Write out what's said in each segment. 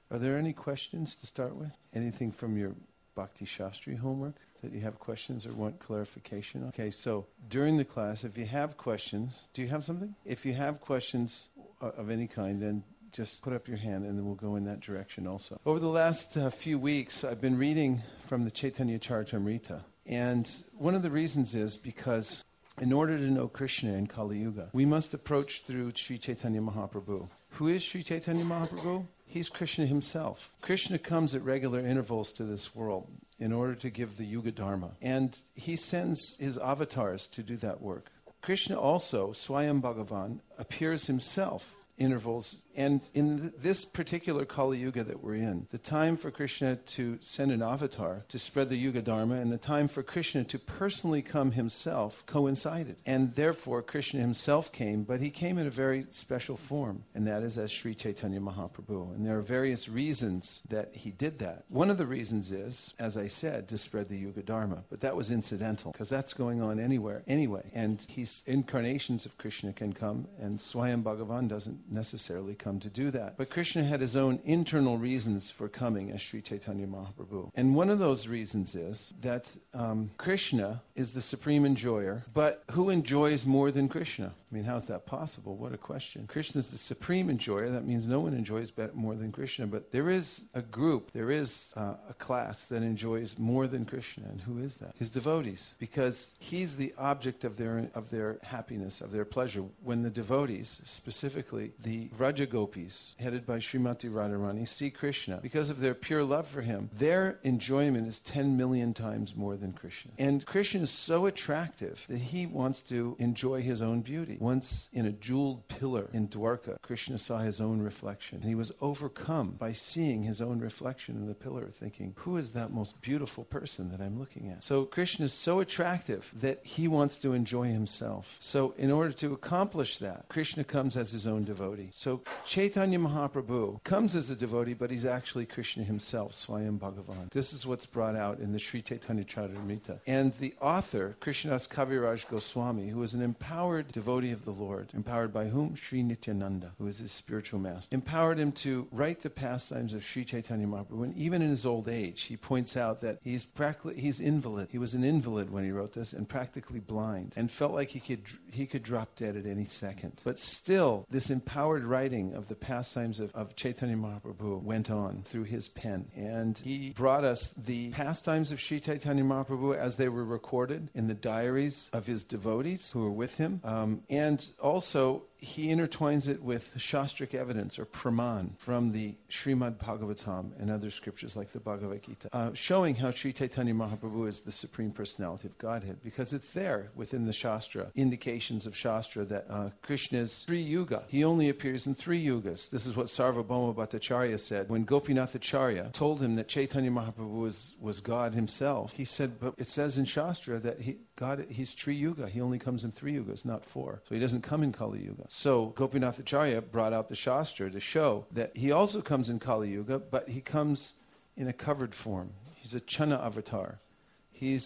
Are there any questions to start with? Anything from your Bhakti Shastri homework that you have questions or want clarification on? Okay, so during the class, if you have questions, do you have something? If you have questions of any kind, then just put up your hand and then we'll go in that direction also. Over the last few weeks, I've been reading from the Chaitanya Charitamrita. And one of the reasons is because in order to know Krishna in Kali Yuga, we must approach through Sri Chaitanya Mahaprabhu. Who is Sri Chaitanya Mahaprabhu? He's Krishna himself. Krishna comes at regular intervals to this world in order to give the Yuga Dharma. And he sends his avatars to do that work. Krishna also, Swayam Bhagavan, appears himself intervals. And in this particular Kali Yuga that we're in, the time for Krishna to send an avatar to spread the Yuga Dharma and the time for Krishna to personally come himself coincided. And therefore Krishna himself came, but he came in a very special form, and that is as Sri Chaitanya Mahaprabhu. And there are various reasons that he did that. One of the reasons is, as I said, to spread the Yuga Dharma, but that was incidental because that's going on anywhere anyway. And incarnations of Krishna can come, and Swayam Bhagavan doesn't necessarily come to do that. But Krishna had his own internal reasons for coming as Sri Chaitanya Mahaprabhu. And one of those reasons is that Krishna is the supreme enjoyer, but who enjoys more than Krishna? I mean, how's that possible? What a question. Krishna is the supreme enjoyer. That means no one enjoys more than Krishna. But there is a group, there is a class that enjoys more than Krishna. And who is that? His devotees. Because he's the object of their happiness, of their pleasure. When the devotees, specifically the Vraja Gopis, headed by Srimati Radharani, see Krishna, because of their pure love for him, their enjoyment is 10 million times more than Krishna. And Krishna is so attractive that he wants to enjoy his own beauty. Once in a jeweled pillar in Dwarka, Krishna saw his own reflection. And he was overcome by seeing his own reflection in the pillar, thinking, who is that most beautiful person that I'm looking at? So Krishna is so attractive that he wants to enjoy himself. So in order to accomplish that, Krishna comes as his own devotee. So Chaitanya Mahaprabhu comes as a devotee, but he's actually Krishna himself, Swayam Bhagavan. This is what's brought out in the Sri Chaitanya Charitamrita. And the author, Krishnadas Kaviraj Goswami, who is an empowered devotee of the Lord, empowered by whom? Sri Nityananda, who is his spiritual master, empowered him to write the pastimes of Sri Chaitanya Mahaprabhu. And even in his old age, he points out that he's invalid. He was an invalid when he wrote this and practically blind and felt like he could drop dead at any second. But still, this empowered writing of the pastimes of Chaitanya Mahaprabhu went on through his pen. And he brought us the pastimes of Sri Chaitanya Mahaprabhu as they were recorded in the diaries of his devotees who were with him. And also, he intertwines it with Shastric evidence or praman from the Srimad Bhagavatam and other scriptures like the Bhagavad Gita, showing how Sri Chaitanya Mahaprabhu is the Supreme Personality of Godhead, because it's there within the Shastra, indications of Shastra that Krishna is Sri Yuga. He only appears in 3 yugas. This is what Sarvabhauma Bhattacharya said. When Gopinath Acharya told him that Chaitanya Mahaprabhu was God himself, he said, but it says in Shastra that he's Sri Yuga. He only comes in 3 yugas, not 4. So he doesn't come in Kali Yuga. So Gopinath Acharya brought out the Shastra to show that he also comes in Kali Yuga, but he comes in a covered form. He's a Channa avatar. He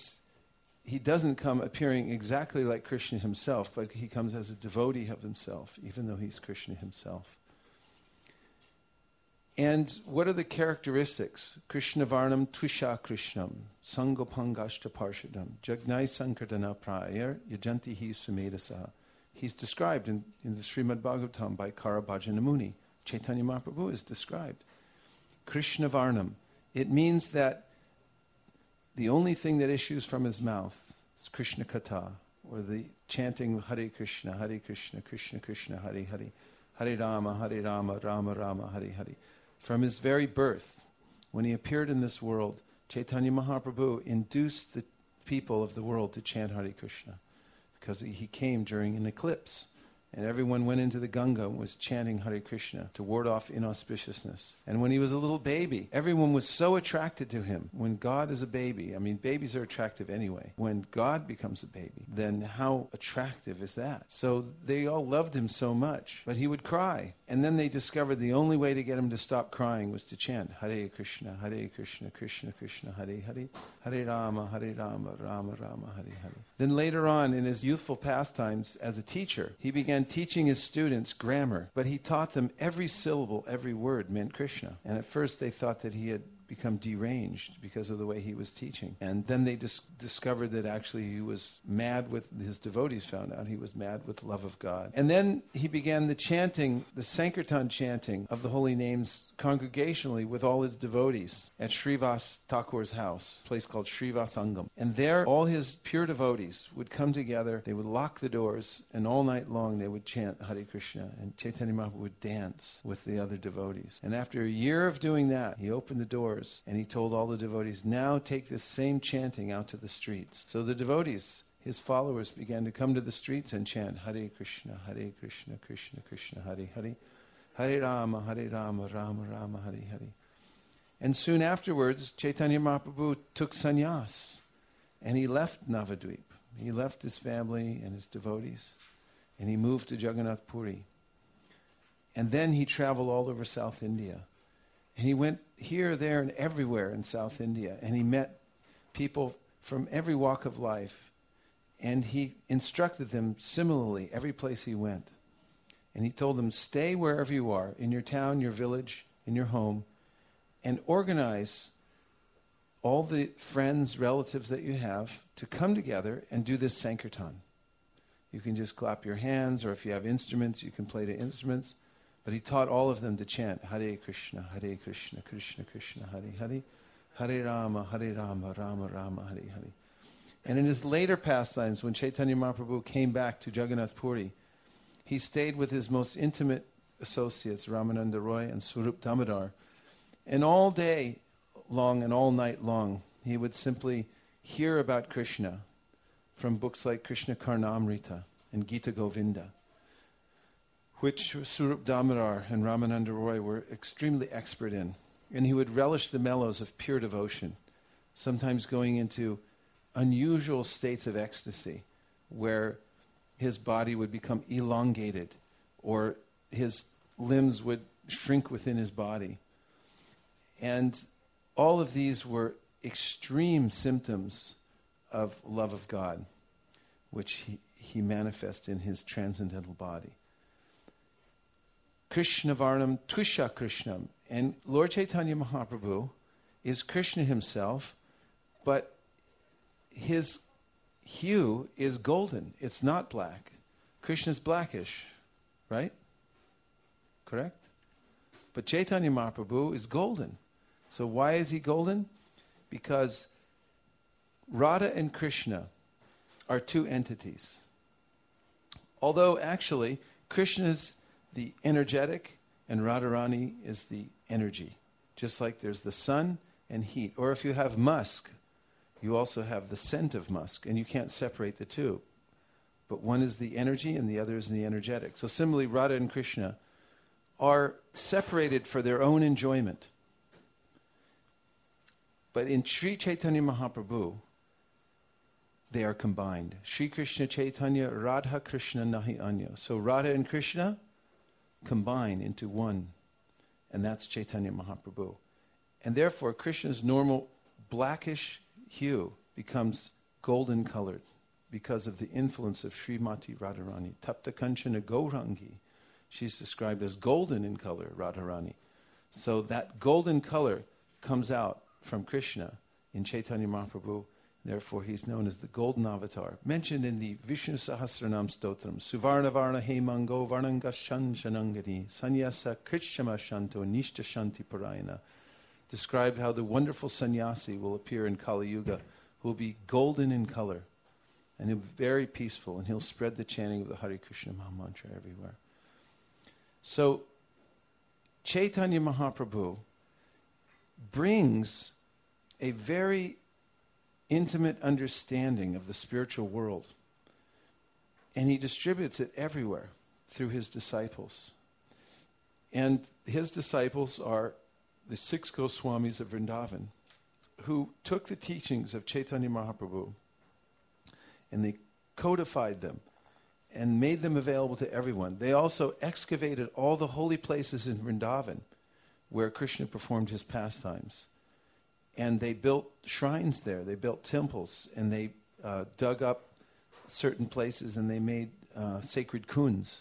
doesn't come appearing exactly like Krishna himself, but he comes as a devotee of himself, even though he's Krishna himself. And what are the characteristics? Krishna Varnam Twisha Krishnam, Sangopangashta Parshadam, Jagnai Sankardana Prayar, Yajanti Hi Sumedasa. He's described in the Srimad Bhagavatam by Karabhajana Muni. Chaitanya Mahaprabhu is described. Krishna Varnam. It means that the only thing that issues from his mouth is Krishna Katha, or the chanting Hare Krishna, Krishna Krishna, Hare Hare, Hare Rama, Rama Rama, Hare Hare. From his very birth, when he appeared in this world, Chaitanya Mahaprabhu induced the people of the world to chant Hare Krishna, because he came during an eclipse. And everyone went into the Ganga and was chanting Hare Krishna to ward off inauspiciousness. And when he was a little baby, everyone was so attracted to him. When God is a baby, I mean, babies are attractive anyway. When God becomes a baby, then how attractive is that? So they all loved him so much, but he would cry. And then they discovered the only way to get him to stop crying was to chant Hare Krishna, Krishna Krishna, Hare Hare, Hare Rama, Rama Rama, Hare Hare. Then later on, in his youthful pastimes as a teacher, he began began teaching his students grammar, but he taught them every syllable, every word meant Krishna. And at first they thought that he had become deranged because of the way he was teaching. And then they discovered that actually he was mad with, his devotees found out he was mad with love of God. And then he began the chanting, the Sankirtan chanting of the holy names congregationally with all his devotees at Srivas Thakur's house, a place called Srivasangam. And there all his pure devotees would come together, they would lock the doors, and all night long they would chant Hare Krishna, and Chaitanya Mahaprabhu would dance with the other devotees. And after a year of doing that, he opened the doors and he told all the devotees, now take this same chanting out to the streets. So the devotees, his followers, began to come to the streets and chant Hare Krishna, Krishna Krishna, Hare Hare, Hare Rama, Rama Rama, Hare Hare. And soon afterwards, Chaitanya Mahaprabhu took sannyas and he left Navadvip. He left his family and his devotees and he moved to Jagannath Puri. And then he traveled all over South India. And he went here, there, and everywhere in South India. And he met people from every walk of life. And he instructed them similarly every place he went. And he told them, stay wherever you are, in your town, your village, in your home, and organize all the friends, relatives that you have to come together and do this Sankirtan. You can just clap your hands, or if you have instruments, you can play the instruments. But he taught all of them to chant Hare Krishna, Krishna Krishna, Hare Hare, Hare Rama, Rama Rama, Hare Hare. And in his later pastimes, when Chaitanya Mahaprabhu came back to Jagannath Puri, he stayed with his most intimate associates, Ramananda Roy and Swarup Damodar. And all day long and all night long, he would simply hear about Krishna from books like Krishna Karnamrita and Gita Govinda, which Swarup Damodar and Ramananda Roy were extremely expert in. And he would relish the mellows of pure devotion, sometimes going into unusual states of ecstasy, where his body would become elongated, or his limbs would shrink within his body. And all of these were extreme symptoms of love of God, which he manifests in his transcendental body. Krishna Varnam Twisha Krishnam. And Lord Chaitanya Mahaprabhu is Krishna himself, but his hue is golden. It's not black. Krishna's blackish, right? Correct? But Chaitanya Mahaprabhu is golden. So why is he golden? Because Radha and Krishna are two entities. Although actually Krishna is the energetic and Radharani is the energy. Just like there's the sun and heat. Or if you have musk, you also have the scent of musk, and you can't separate the two. But one is the energy and the other is the energetic. So similarly, Radha and Krishna are separated for their own enjoyment. But in Sri Chaitanya Mahaprabhu, they are combined. Sri Krishna Chaitanya, Radha Krishna Nahi Anya. So Radha and Krishna combine into one. And that's Chaitanya Mahaprabhu. And therefore, Krishna's normal blackish hue becomes golden colored because of the influence of Srimati Radharani. Tapta Kanchana Gaurangi. She's described as golden in color, Radharani. So that golden color comes out from Krishna in Chaitanya Mahaprabhu. Therefore, he's known as the Golden Avatar. Mentioned in the Vishnu Sahasranam Stotram. Suvarna Varna Hemango Varnanga Shanangani Sanyasa Krishama Shanto Nishta Shanti Parayana. Described how the wonderful sannyasi will appear in Kali Yuga, who will be golden in color. And he'll be very peaceful, and he'll spread the chanting of the Hare Krishna Maha Mantra everywhere. So, Chaitanya Mahaprabhu brings a very intimate understanding of the spiritual world. And he distributes it everywhere through his disciples. And his disciples are the 6 Goswamis of Vrindavan, who took the teachings of Chaitanya Mahaprabhu and they codified them and made them available to everyone. They also excavated all the holy places in Vrindavan where Krishna performed his pastimes. And they built shrines there, they built temples, and they dug up certain places and they made sacred kunds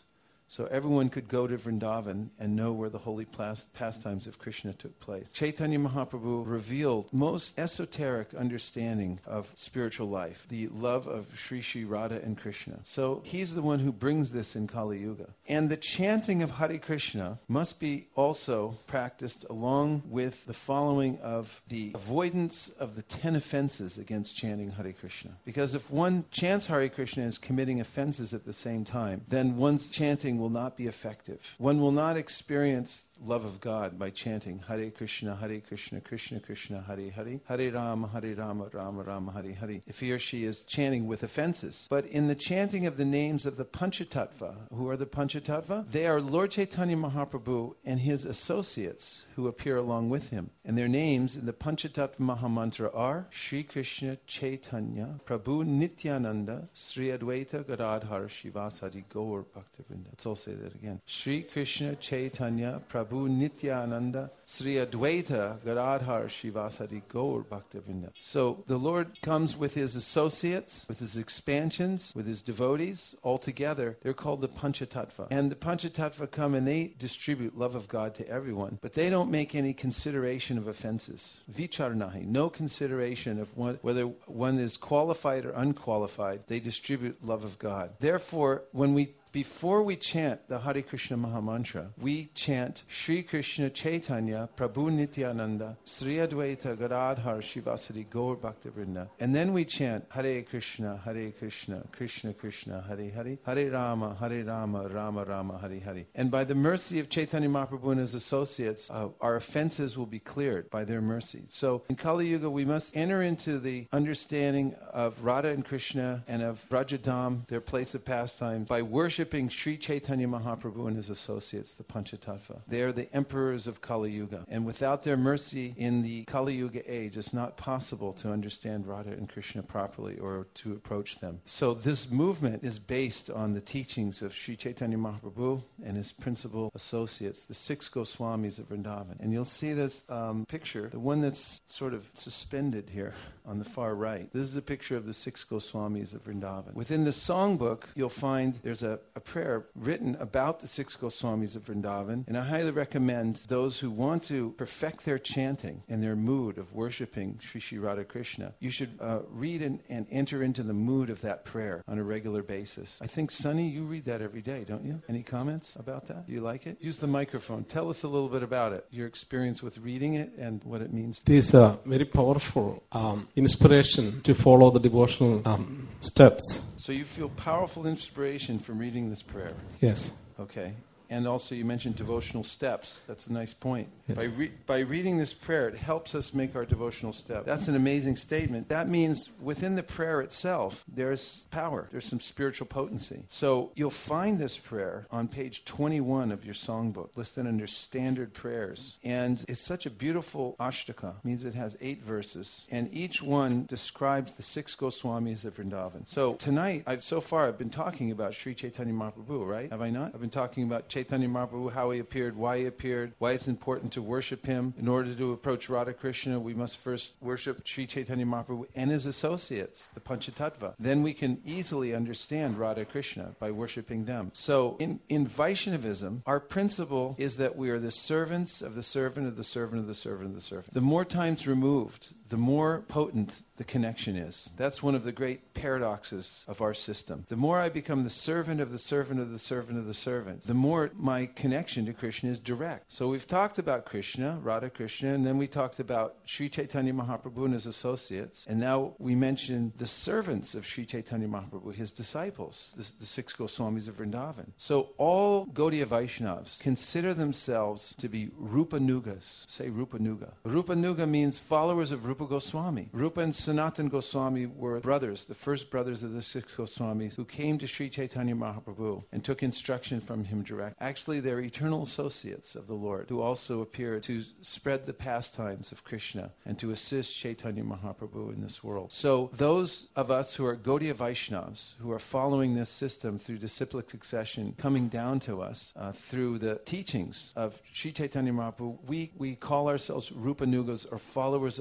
So everyone could go to Vrindavan and know where the holy pastimes of Krishna took place. Chaitanya Mahaprabhu revealed most esoteric understanding of spiritual life, the love of Sri Sri Radha and Krishna. So he's the one who brings this in Kali Yuga. And the chanting of Hare Krishna must be also practiced along with the following of the avoidance of the 10 offenses against chanting Hare Krishna. Because if one chants Hare Krishna and is committing offenses at the same time, then one's chanting will not be effective. One will not experience love of God by chanting Hare Krishna, Krishna Krishna, Hare Hare, Hare Rama, Rama Rama, Hare Hare, if he or she is chanting with offenses. But in the chanting of the names of the Panchatattva, who are the Panchatattva? They are Lord Chaitanya Mahaprabhu and his associates who appear along with him. And their names in the Panchatattva Mahamantra are Shri Krishna Chaitanya, Prabhu Nityananda, Sri Advaita Gadadhar Shivasadi Gaur Bhaktivinoda. Let's all say that again. Shri Krishna Chaitanya, Prabhu Nityananda, Sri Advaita Gadadhar Shivasadi Gaur Bhaktivinoda. So the Lord comes with his associates, with his expansions, with his devotees, all together. They're called the Panchatattva. And the Panchatattva come and they distribute love of God to everyone, but they don't make any consideration of offenses. Vicharnahi, no consideration of whether one is qualified or unqualified. They distribute love of God. Therefore, before we chant the Hare Krishna Mahamantra, we chant Shri Krishna Chaitanya, Prabhu Nityananda, Sri Advaita Gadadhar Shivasadi Gaur Bhaktivinoda. And then we chant Hare Krishna, Krishna Krishna, Hare Hare, Hare Rama, Rama Rama, Hare Hare. And by the mercy of Chaitanya Mahaprabhu and his associates, our offenses will be cleared by their mercy. So in Kali Yuga, we must enter into the understanding of Radha and Krishna and of Vrajadam, their place of pastime, by worshiping Sri Chaitanya Mahaprabhu and his associates, the Panchatattva. They are the emperors of Kali Yuga. And without their mercy in the Kali Yuga age, it's not possible to understand Radha and Krishna properly or to approach them. So this movement is based on the teachings of Sri Chaitanya Mahaprabhu and his principal associates, the 6 Goswamis of Vrindavan. And you'll see this picture, the one that's sort of suspended here on the far right. This is a picture of the 6 Goswamis of Vrindavan. Within the songbook, you'll find there's a prayer written about the 6 Goswamis of Vrindavan, and I highly recommend those who want to perfect their chanting and their mood of worshiping Sri Sri Radha Krishna, you should read and enter into the mood of that prayer on a regular basis. I think, Sunny, you read that every day, don't you? Any comments about that? Do you like it? Use the microphone. Tell us a little bit about it, your experience with reading it and what it means. It is a very powerful inspiration to follow the devotional steps. So you feel powerful inspiration from reading this prayer? Yes. Okay. And also you mentioned devotional steps. That's a nice point. Yes. By reading this prayer, it helps us make our devotional steps. That's an amazing statement. That means within the prayer itself, there's power. There's some spiritual potency. So you'll find this prayer on page 21 of your songbook, listed under standard prayers. And it's such a beautiful ashtaka. It means it has 8 verses. And each one describes the 6 Goswamis of Vrindavan. So tonight, I've been talking about Sri Chaitanya Mahaprabhu, right? Have I not? I've been talking about Chaitanya Mahaprabhu, how he appeared, why it's important to worship him. In order to approach Radha Krishna, we must first worship Sri Chaitanya Mahaprabhu and his associates, the Panchatattva. Then we can easily understand Radha Krishna by worshiping them. So in Vaishnavism, our principle is that we are the servants of the servant of the servant of the servant of the servant. The more times removed, the more potent the connection is. That's one of the great paradoxes of our system. The more I become the servant of the servant of the servant of the servant, the more my connection to Krishna is direct. So we've talked about Krishna, Radha Krishna, and then we talked about Sri Chaitanya Mahaprabhu and his associates, and now we mentioned the servants of Sri Chaitanya Mahaprabhu, his disciples, the 6 Goswamis of Vrindavan. So all Gaudiya Vaishnavas consider themselves to be Rupanugas. Say Rupanuga. Rupanuga means followers of Rupa Goswami. Rupa and Sanatan Goswami were brothers, the first brothers of the 6 Goswamis, who came to Sri Chaitanya Mahaprabhu and took instruction from him direct. Actually, they're eternal associates of the Lord, who also appeared to spread the pastimes of Krishna and to assist Chaitanya Mahaprabhu in this world. So those of us who are Gaudiya Vaishnavas, who are following this system through disciplic succession, coming down to us through the teachings of Sri Chaitanya Mahaprabhu, we call ourselves Rupanugas, or followers of Rupa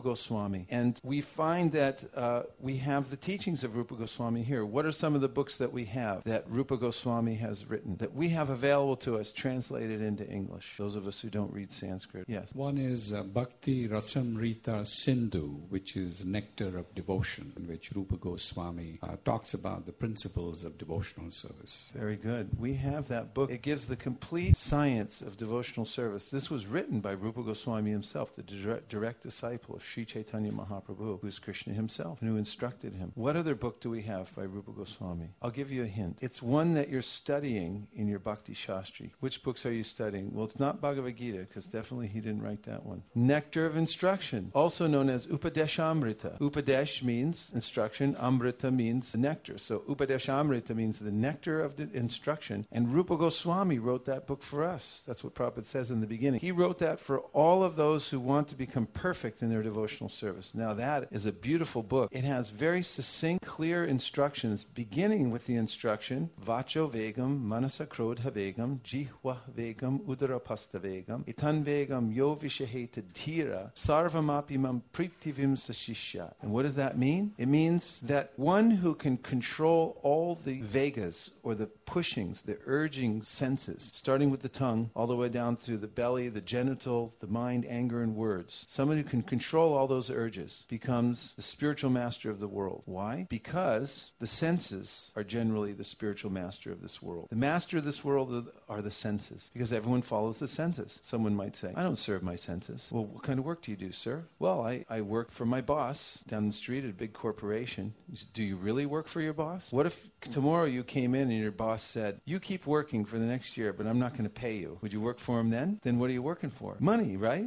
Goswami. And we find that we have the teachings of Rupa Goswami here. What are some of the books that we have that Rupa Goswami has written, that we have available to us, translated into English? Those of us who don't read Sanskrit. Yes. One is Bhakti Rasamrita Sindhu, which is Nectar of Devotion, in which Rupa Goswami talks about the principles of devotional service. Very good. We have that book. It gives the complete science of devotional service. This was written by Rupa Goswami himself, the direct disciple of Sri Chaitanya Mahaprabhu, who's Krishna himself, and who instructed him. What other book do we have by Rupa Goswami? I'll give you a hint. It's one that you're studying in your Bhakti Shastri. Which books are you studying? Well, it's not Bhagavad Gita, because definitely he didn't write that one. Nectar of Instruction, also known as Upadeshamrita. Upadesh means instruction, Amrita means nectar. So Upadeshamrita means the nectar of the instruction. And Rupa Goswami wrote that book for us. That's what Prabhupada says in the beginning. He wrote that for all of those who want to become perfect in their devotional service. Now that is a beautiful book. It has very succinct, clear instructions, beginning with the instruction, Vacho Vegam, Manasa Krodha Vegam, Jihva Vegam, Udarapasta Vegam, Itan Vegam, Yo Vishaheta Dhira, Sarvamapimam Pritivim Sashishya. And what does that mean? It means that one who can control all the Vegas, or the pushings, the urging senses, starting with the tongue, all the way down through the belly, the genital, the mind, anger, and words. Someone who can control all those urges becomes the spiritual master of the world. Why? Because the senses are generally the spiritual master of this world. The master of this world are the senses, because everyone follows the senses. Someone might say, I don't serve my senses. Well, what kind of work do you do, sir? Well, I work for my boss down the street at a big corporation. You say, do you really work for your boss? What if tomorrow you came in and your boss said, you keep working for the next year, but I'm not going to pay you? Would you work for him then? Then what are you working for? Money, right?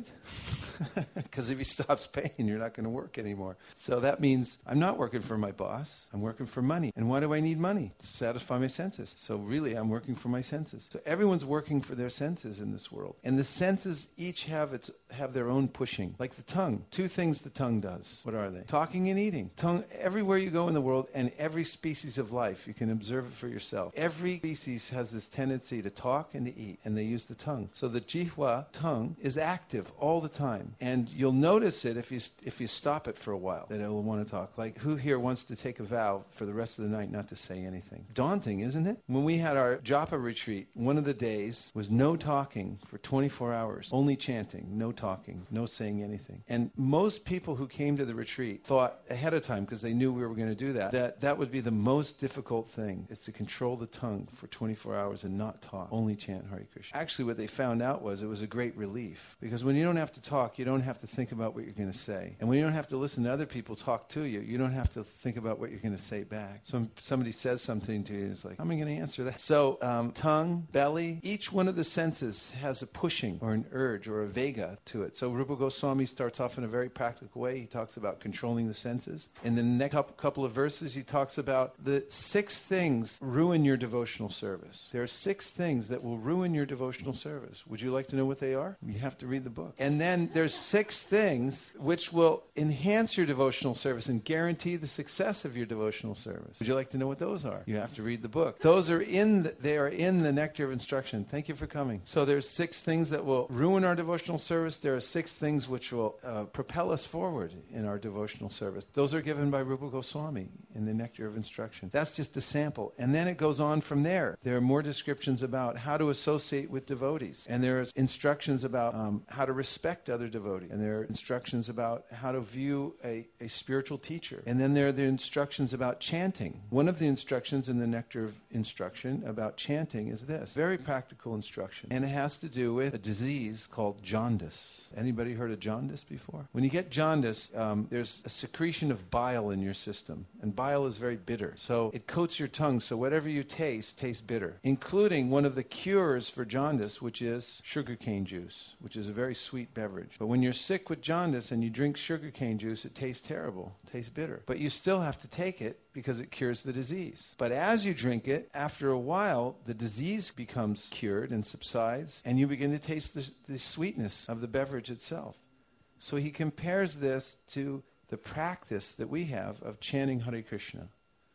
Because if he stops paying, you're not going to work anymore. So that means I'm not working for my boss. I'm working for money. And why do I need money? To satisfy my senses. So really, I'm working for my senses. So everyone's working for their senses in this world. And the senses each have their own pushing. Like the tongue. Two things the tongue does. What are they? Talking and eating. Tongue, everywhere you go in the world, and every species of life, you can observe it for yourself. Every species has this tendency to talk and to eat, and they use the tongue. So the jihva, tongue, is active all the time. And you'll notice it if you stop it for a while, that it will want to talk. Like, who here wants to take a vow for the rest of the night not to say anything? Daunting, isn't it? When we had our japa retreat, one of the days was no talking for 24 hours, only chanting, no talking, no saying anything. And most people who came to the retreat thought ahead of time, because they knew we were going to do that would be the most difficult thing. It's to control the tongue for 24 hours and not talk, only chant Hare Krishna. Actually, what they found out was it was a great relief, because when you don't have to talk, you don't have to think about what you're going to say. And when you don't have to listen to other people talk to you, you don't have to think about what you're going to say back. So when somebody says something to you, it's like, how am I going to answer that? So tongue, belly, each one of the senses has a pushing or an urge or a vega to it. So Rupa Goswami starts off in a very practical way. He talks about controlling the senses. In the next couple of verses, he talks about the 6 things ruin your devotional service. There are 6 things that will ruin your devotional service. Would you like to know what they are? You have to read the book. And then there's 6 things which will enhance your devotional service and guarantee the success of your devotional service. Would you like to know what those are? You have to read the book. Those are in the Nectar of Instruction. Thank you for coming. So there's 6 things that will ruin our devotional service. There are 6 things which will propel us forward in our devotional service. Those are given by Rupa Goswami in the Nectar of Instruction. That's just a sample. And then it goes on from there. There are more descriptions about how to associate with devotees. And there are instructions about how to respect other devotees. And there are instructions about how to view a spiritual teacher. And then there are the instructions about chanting. One of the instructions in the Nectar of Instruction about chanting is this. Very practical instruction. And it has to do with a disease called jaundice. Anybody heard of jaundice before? When you get jaundice, there's a secretion of bile in your system. And bile is very bitter. So it coats your tongue, so whatever you taste tastes bitter. Including one of the cures for jaundice, which is sugarcane juice, which is a very sweet beverage. But when you're sick with jaundice and you drink sugarcane juice, it tastes terrible. It tastes bitter. But you still have to take it because it cures the disease. But as you drink it, after a while, the disease becomes cured and subsides, and you begin to taste the sweetness of the beverage itself. So he compares this to the practice that we have of chanting Hare Krishna.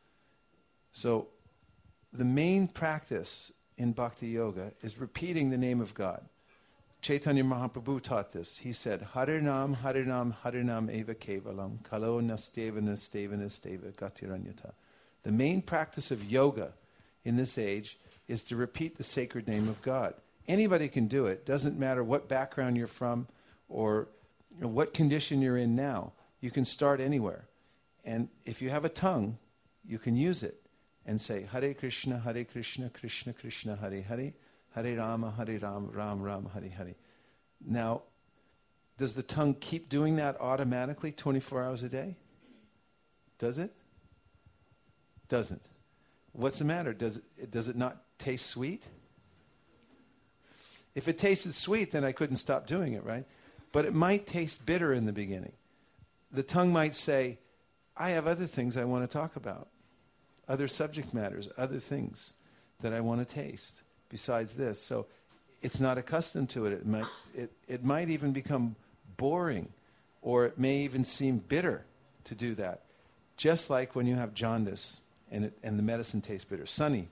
So the main practice in Bhakti Yoga is repeating the name of God. Chaitanya Mahaprabhu taught this. He said, Harinam, Harinam, Harinam eva kevalam, kalo nasteva nasteva nasteva gatiranyata. The main practice of yoga in this age is to repeat the sacred name of God. Anybody can do it. Doesn't matter what background you're from or what condition you're in now. You can start anywhere. And if you have a tongue, you can use it and say, Hare Krishna, Krishna Krishna, Hare Hare, Hare Rama, Ram Ram, Hare Hare. Now, does the tongue keep doing that automatically 24 hours a day? Does it? Doesn't. What's the matter? Does it not taste sweet? If it tasted sweet, then I couldn't stop doing it, right? But it might taste bitter in the beginning. The tongue might say, I have other things I want to talk about, other subject matters, other things that I want to taste besides this. So it's not accustomed to it. It might even become boring, or it may even seem bitter to do that. Just like when you have jaundice and the medicine tastes bitter. Sunny.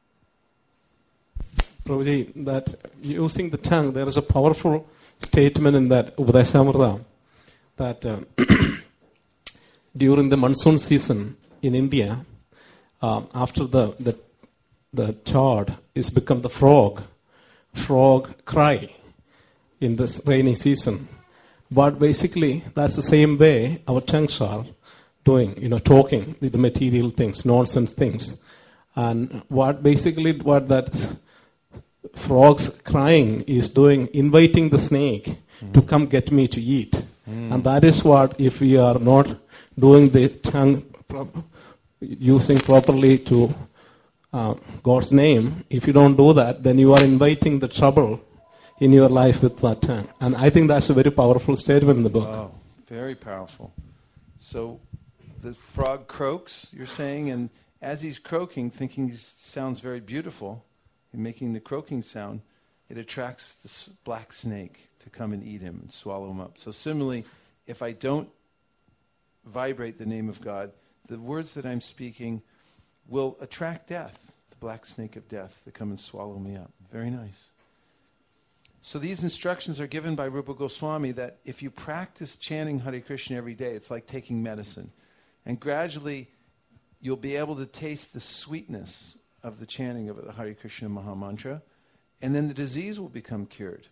Prabhuji, that using the tongue, there is a powerful statement in that Upadeshamrita that during the monsoon season in India, after the chard is become the frog cry in this rainy season. But basically, that's the same way our tongues are doing, talking, the material things, nonsense things. And what that frog's crying is doing, inviting the snake to come get me to eat. And that is what, if we are not doing the tongue using properly to God's name, if you don't do that, then you are inviting the trouble in your life with that tongue. And I think that's a very powerful statement in the book. Oh, very powerful. So the frog croaks, you're saying, and as he's croaking, thinking he sounds very beautiful, and making the croaking sound, it attracts this black snake to come and eat him and swallow him up. So similarly, if I don't vibrate the name of God, the words that I'm speaking will attract death, the black snake of death, to come and swallow me up. Very nice. So these instructions are given by Rupa Goswami that if you practice chanting Hare Krishna every day, it's like taking medicine. And gradually, you'll be able to taste the sweetness of the chanting of the Hare Krishna Maha Mantra, and then the disease will become cured.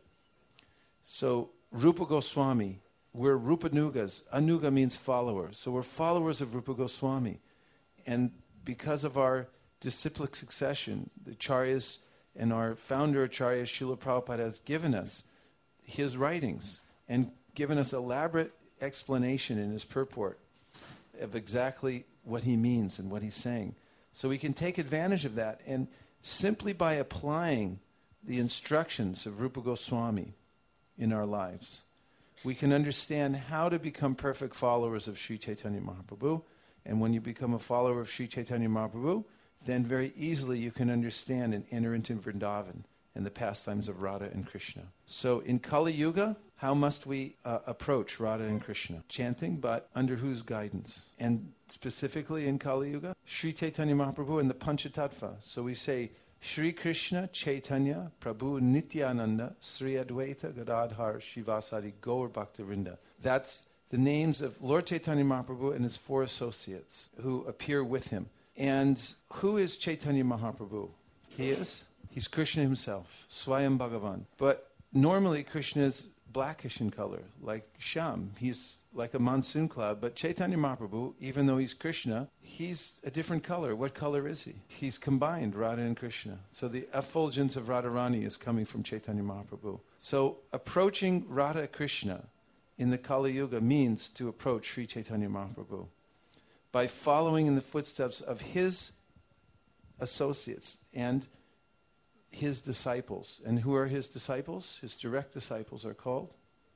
So Rupa Goswami, we're Rupanugas. Anuga means follower. So we're followers of Rupa Goswami. And because of our disciplic succession, the Acharyas and our founder Acharya Srila Prabhupada has given us his writings and given us elaborate explanation in his purport of exactly what he means and what he's saying. So we can take advantage of that, and simply by applying the instructions of Rupa Goswami in our lives, we can understand how to become perfect followers of Sri Chaitanya Mahaprabhu. And when you become a follower of Sri Chaitanya Mahaprabhu, then very easily you can understand and enter into Vrindavan and the pastimes of Radha and Krishna. So in Kali Yuga, how must we approach Radha and Krishna? Chanting, but under whose guidance? And specifically in Kali Yuga, Sri Chaitanya Mahaprabhu and the Panchatattva. So we say, Sri Krishna Chaitanya Prabhu Nityananda Sri Advaita Gadadhar Shivasari Gaur Bhaktivinoda. That's the names of Lord Chaitanya Mahaprabhu and his four associates who appear with him. And who is Chaitanya Mahaprabhu? He's Krishna himself, Swayam Bhagavan. But normally Krishna is blackish in color, like Sham. He's like a monsoon cloud. But Chaitanya Mahaprabhu, even though he's Krishna, he's a different color. What color is he? He's combined Radha and Krishna. So the effulgence of Radharani is coming from Chaitanya Mahaprabhu. So approaching Radha Krishna in the Kali Yuga means to approach Sri Chaitanya Mahaprabhu by following in the footsteps of his associates and his disciples. And who are his disciples? His direct disciples are called?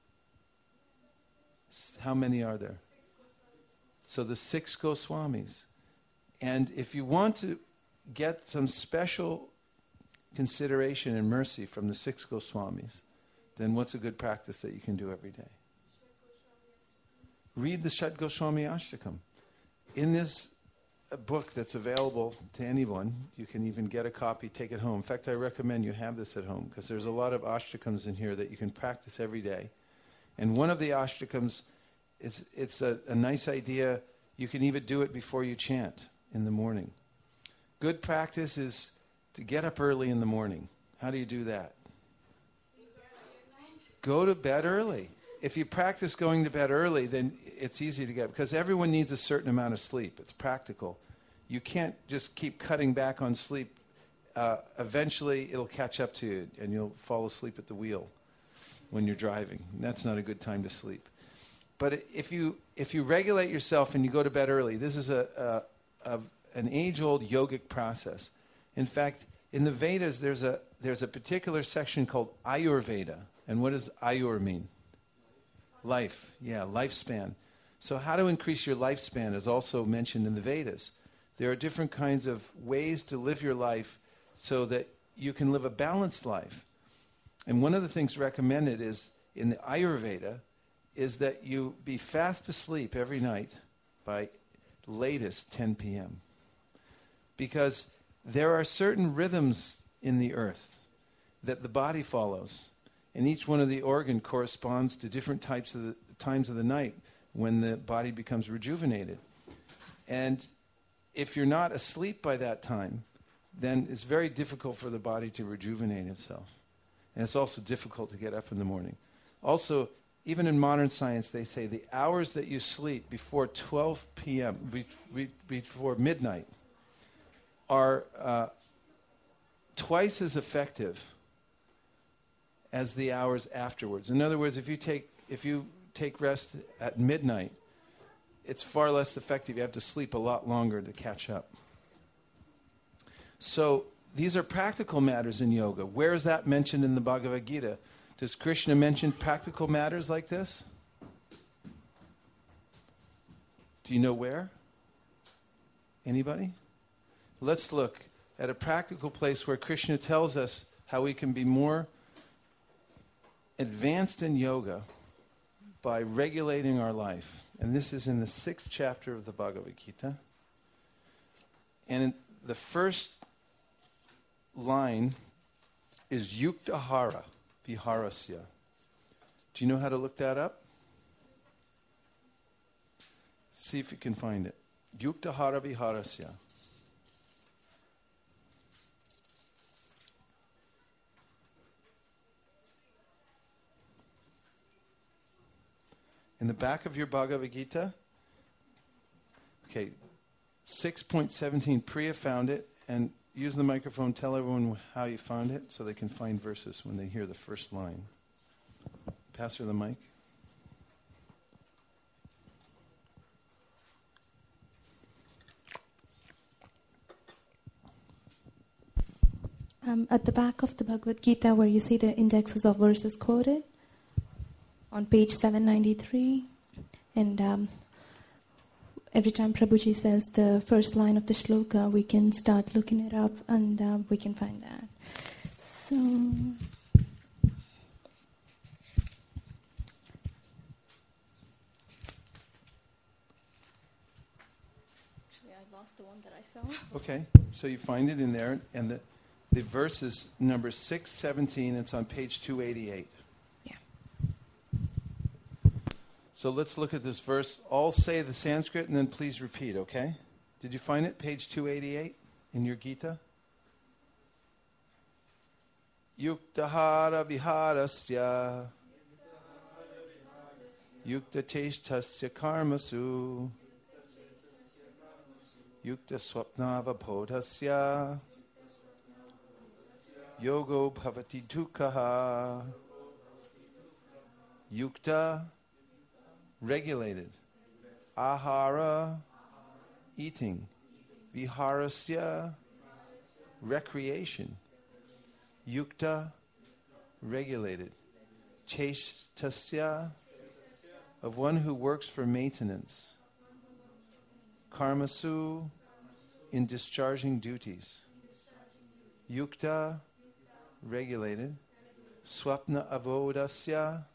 How many are there? So the 6 Goswamis. And if you want to get some special consideration and mercy from the 6 Goswamis, then what's a good practice that you can do every day? Read the Shat Goswami Ashtakam. In this a book that's available to anyone. You can even get a copy, take it home. In fact, I recommend you have this at home because there's a lot of ashtakams in here that you can practice every day. And one of the ashtakams, it's a nice idea. You can even do it before you chant in the morning. Good practice is to get up early in the morning. How do you do that? Go to bed early. If you practice going to bed early, then it's easy to get, because everyone needs a certain amount of sleep. It's practical. You can't just keep cutting back on sleep. Eventually, it'll catch up to you, and you'll fall asleep at the wheel when you're driving. That's not a good time to sleep. But if you regulate yourself and you go to bed early, this is an age-old yogic process. In fact, in the Vedas, there's a particular section called Ayurveda. And what does Ayur mean? Life. Yeah, lifespan. So how to increase your lifespan is also mentioned in the Vedas. There are different kinds of ways to live your life so that you can live a balanced life. And one of the things recommended is in the Ayurveda is that you be fast asleep every night by latest 10 p.m. Because there are certain rhythms in the earth that the body follows. And each one of the organ corresponds to different types of the times of the night when the body becomes rejuvenated. And if you're not asleep by that time, then it's very difficult for the body to rejuvenate itself. And it's also difficult to get up in the morning. Also, even in modern science, they say the hours that you sleep before 12 p.m., before midnight, are twice as effective as the hours afterwards. In other words, if you take rest at midnight, it's far less effective. You have to sleep a lot longer to catch up. So these are practical matters in yoga. Where is that mentioned in the Bhagavad Gita? Does Krishna mention practical matters like this? Do you know where? Anybody? Let's look at a practical place where Krishna tells us how we can be more advanced in yoga by regulating our life. And this is in the 6th chapter of the Bhagavad Gita. And the first line is Yuktahara Viharasya. Do you know how to look that up? See if you can find it. Yuktahara Viharasya. In the back of your Bhagavad Gita, okay, 6.17, Priya found it, and use the microphone, tell everyone how you found it so they can find verses when they hear the first line. Pass her the mic. At the back of the Bhagavad Gita, where you see the indexes of verses quoted, on page 793, and every time Prabhuji says the first line of the shloka, we can start looking it up, and we can find that. So, actually, I lost the one that I saw. Okay, so you find it in there, and the verse is number 617. It's on page 288. So let's look at this verse. All say the Sanskrit and then please repeat, okay? Did you find it? Page 288 in your Gita? Yuktahara viharasya Yukta cheshtasya karmasu Yukta swapnava bodhasya Yogo bhavati dukkaha Yukta regulated. Ahara, eating. Viharasya, recreation. Yukta, regulated. Cheshtasya, of one who works for maintenance. Karmasu, in discharging duties. Yukta, regulated. Swapna avodasya,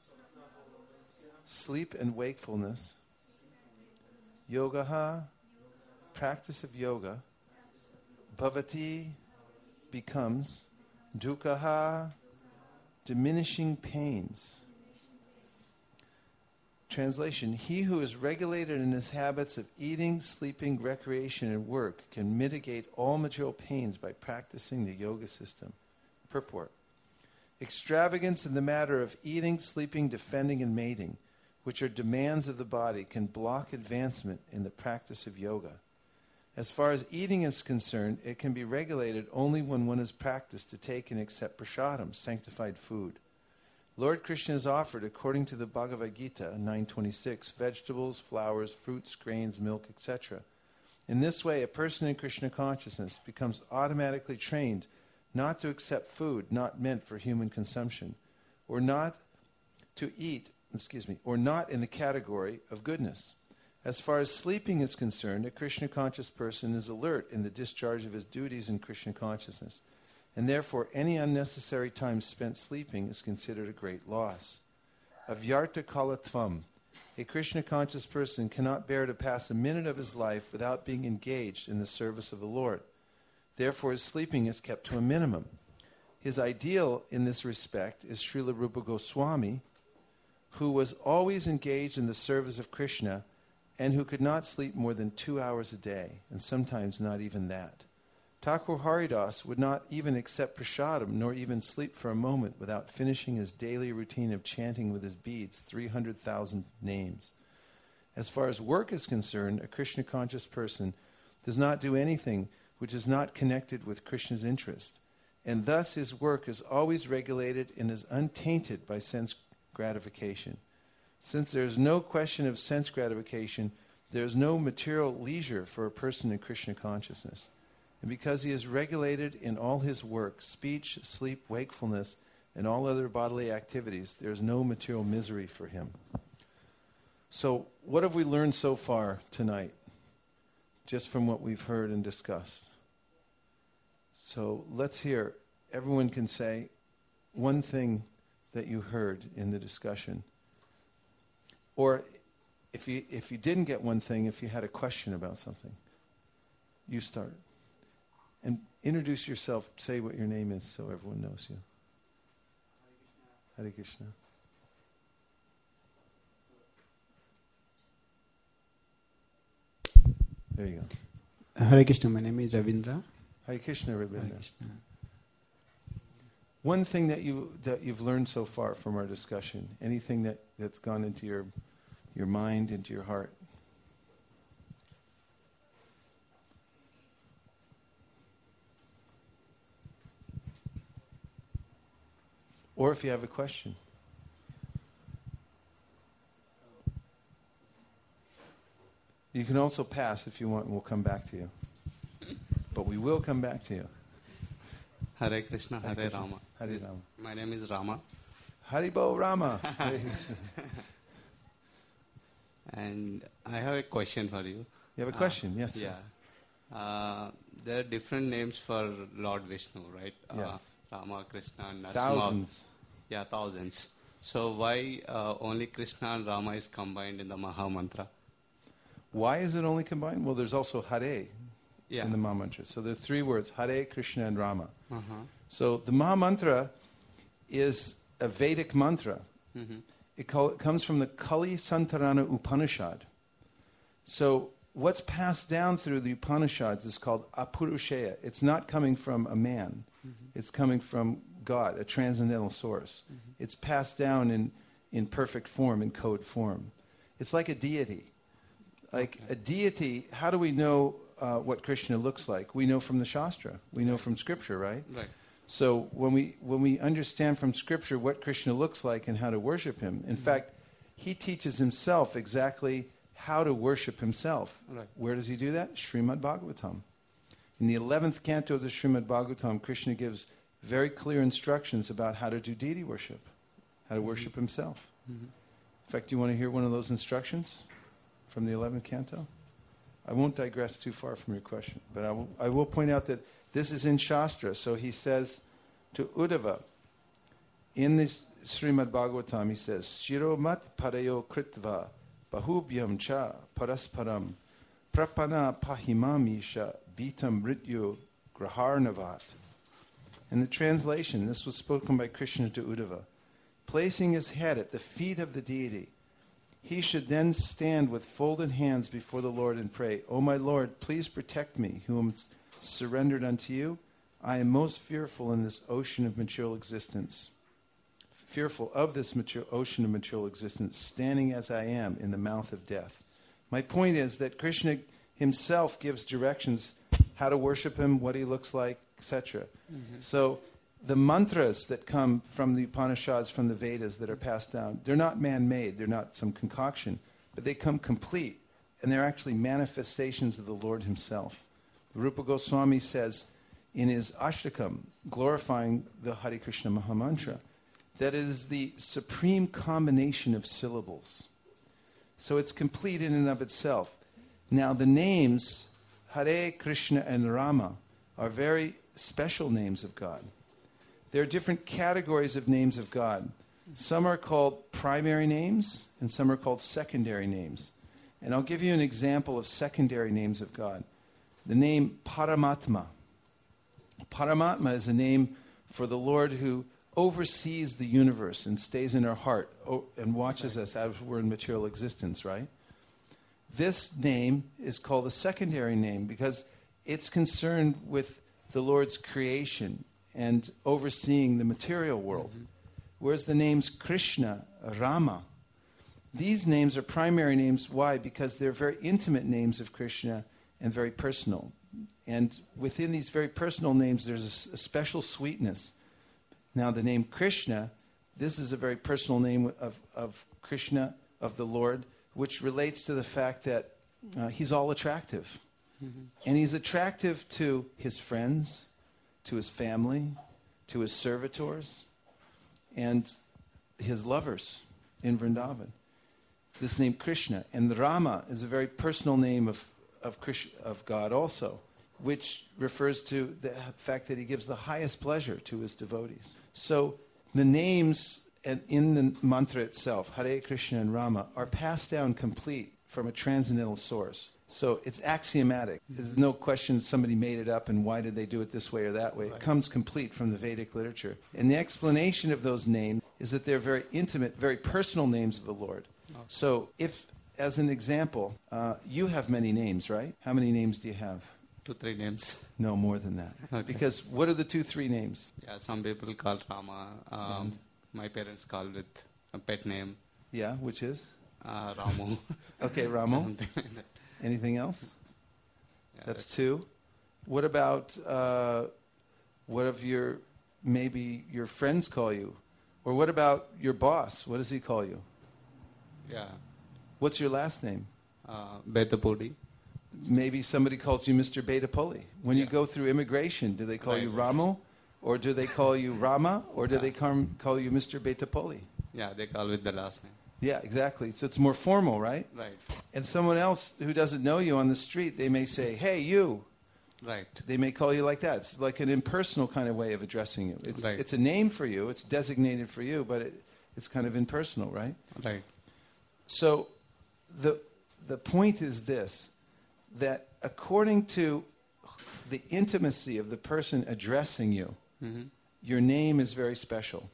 sleep and wakefulness. Yogaha, practice of yoga, bhavati becomes dukkha, diminishing pains. Translation: he who is regulated in his habits of eating, sleeping, recreation, and work can mitigate all material pains by practicing the yoga system. Purport: extravagance in the matter of eating, sleeping, defending, and mating, which are demands of the body, can block advancement in the practice of yoga. As far as eating is concerned, it can be regulated only when one has practiced to take and accept prasadam, sanctified food. Lord Krishna has offered, according to the Bhagavad Gita 9:26, vegetables, flowers, fruits, grains, milk, etc. In this way, a person in Krishna consciousness becomes automatically trained not to accept food not meant for human consumption, or not in the category of goodness. As far as sleeping is concerned, a Krishna conscious person is alert in the discharge of his duties in Krishna consciousness, and therefore any unnecessary time spent sleeping is considered a great loss. Avyarta kalatvam. A Krishna conscious person cannot bear to pass a minute of his life without being engaged in the service of the Lord. Therefore his sleeping is kept to a minimum. His ideal in this respect is Srila Rupa Goswami, who was always engaged in the service of Krishna and who could not sleep more than 2 hours a day, and sometimes not even that. Thakur Haridas would not even accept prasadam, nor even sleep for a moment without finishing his daily routine of chanting with his beads 300,000 names. As far as work is concerned, a Krishna-conscious person does not do anything which is not connected with Krishna's interest, and thus his work is always regulated and is untainted by sense gratification. Since there is no question of sense gratification, there is no material leisure for a person in Krishna consciousness. And because he is regulated in all his work, speech, sleep, wakefulness, and all other bodily activities, there is no material misery for him. So, what have we learned so far tonight, just from what we've heard and discussed? So, let's hear. Everyone can say one thing that you heard in the discussion. Or, if you didn't get one thing, if you had a question about something, you start. And introduce yourself, say what your name is so everyone knows you. Hare Krishna. There you go. Hare Krishna, my name is Ravindra. Hare Krishna, Ravindra. Hare Krishna. One thing that you've learned so far from our discussion, anything that's gone into your mind, into your heart. Or if you have a question. You can also pass if you want, and we'll come back to you. But we will come back to you. Hare Krishna, Hare Krishna. Rama. Hare Rama. My name is Rama. Haribo Rama. And I have a question for you. You have a question? Yes. Sir. Yeah. There are different names for Lord Vishnu, right? Yes. Rama, Krishna, and Narasimha. Thousands. Yeah, thousands. So why only Krishna and Rama is combined in the Maha Mantra? Why is it only combined? Well, there's also Hare in the Maha Mantra. So there are 3 words, Hare, Krishna, and Rama. Uh-huh. So the Maha Mantra is a Vedic mantra. Mm-hmm. It comes from the Kali Santarana Upanishad. So what's passed down through the Upanishads is called Apurusheya. It's not coming from a man. Mm-hmm. It's coming from God, a transcendental source. Mm-hmm. It's passed down in perfect form, in code form. It's like a deity. Like a deity, how do we know what Krishna looks like? We know from the Shastra. We know from Scripture, right? Right. So when we understand from Scripture what Krishna looks like and how to worship him, in fact, he teaches himself exactly how to worship himself. Right. Where does he do that? Srimad Bhagavatam. In the 11th canto of the Srimad Bhagavatam, Krishna gives very clear instructions about how to do deity worship, how to worship himself. Mm-hmm. In fact, do you want to hear one of those instructions from the 11th canto? I won't digress too far from your question, but I will point out that this is in Shastra. So he says to Uddhava, in this Srimad Bhagavatam, he says, Shiromat parayo kritva bahubhyam cha parasparam Prapana pahimamisha bitam mrityu graharnavat. In the translation, this was spoken by Krishna to Uddhava. Placing his head at the feet of the deity, he should then stand with folded hands before the Lord and pray, O my Lord, please protect me, who am surrendered unto you. I am most fearful in this ocean of material existence. Fearful of this ocean of material existence, standing as I am in the mouth of death. My point is that Krishna himself gives directions how to worship him, what he looks like, etc. So the mantras that come from the Upanishads, from the Vedas that are passed down, they're not man-made, they're not some concoction, but they come complete, and they're actually manifestations of the Lord himself. Rupa Goswami says in his Ashtakam, glorifying the Hare Krishna Mahamantra, that it is the supreme combination of syllables. So it's complete in and of itself. Now the names Hare Krishna and Rama are very special names of God. There are different categories of names of God. Some are called primary names, and some are called secondary names. And I'll give you an example of secondary names of God. The name Paramatma. Paramatma is a name for the Lord who oversees the universe and stays in our heart and watches us as we're in material existence, right? This name is called a secondary name because it's concerned with the Lord's creation and overseeing the material world. Whereas the names Krishna, Rama, these names are primary names. Why? Because they're very intimate names of Krishna and very personal. And within these very personal names, there's a special sweetness. Now, the name Krishna, this is a very personal name of Krishna, of the Lord, which relates to the fact that he's all attractive. And he's attractive to his friends, to his family, to his servitors, and his lovers in Vrindavan. This name Krishna. And Rama is a very personal name of God also, which refers to the fact that he gives the highest pleasure to his devotees. So the names in the mantra itself, Hare Krishna and Rama, are passed down complete from a transcendental source. So it's axiomatic. There's no question somebody made it up and why did they do it this way or that way. It comes complete from the Vedic literature. And the explanation of those names is that they're very intimate, very personal names of the Lord. So if, as an example, you have many names, right? How many names do you have? 2-3 names. No, more than that. Okay. Because what are the 2-3 names? Yeah, some people call Rama. My parents called with a pet name. Yeah, which is? Ramu. Okay, Ramu. Anything else? Yeah, that's 2. What about, what if maybe your friends call you? Or what about your boss? What does he call you? Yeah. What's your last name? Betapudi. Maybe somebody calls you Mr. Betapoli. When you go through immigration, do they call you Ramu? Or do they call you Rama? Or do they call you Mr. Betapoli? Yeah, they call with the last name. Yeah, exactly. So it's more formal, right? Right. And someone else who doesn't know you on the street, they may say, hey, you. Right. They may call you like that. It's like an impersonal kind of way of addressing you. It's a name for you. It's designated for you, but it's kind of impersonal, right? Right. So the point is this, that according to the intimacy of the person addressing you, your name is very special.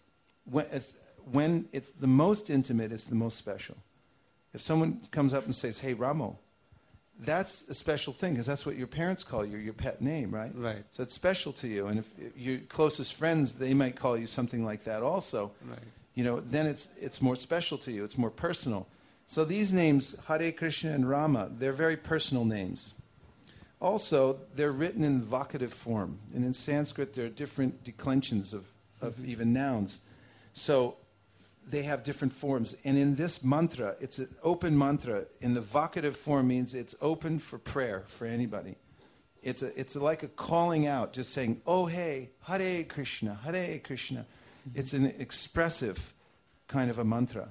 When it's the most intimate, it's the most special. If someone comes up and says, hey, Ramo, that's a special thing because that's what your parents call you, your pet name, right? Right. So it's special to you. And if your closest friends, they might call you something like that also. Right. Then it's more special to you. It's more personal. So these names, Hare Krishna and Rama, they're very personal names. Also, they're written in vocative form. And in Sanskrit, there are different declensions of even nouns. So they have different forms. And in this mantra, it's an open mantra. In the vocative form means it's open for prayer for anybody. It's like a calling out, just saying, oh, hey, Hare Krishna, Hare Krishna. It's an expressive kind of a mantra.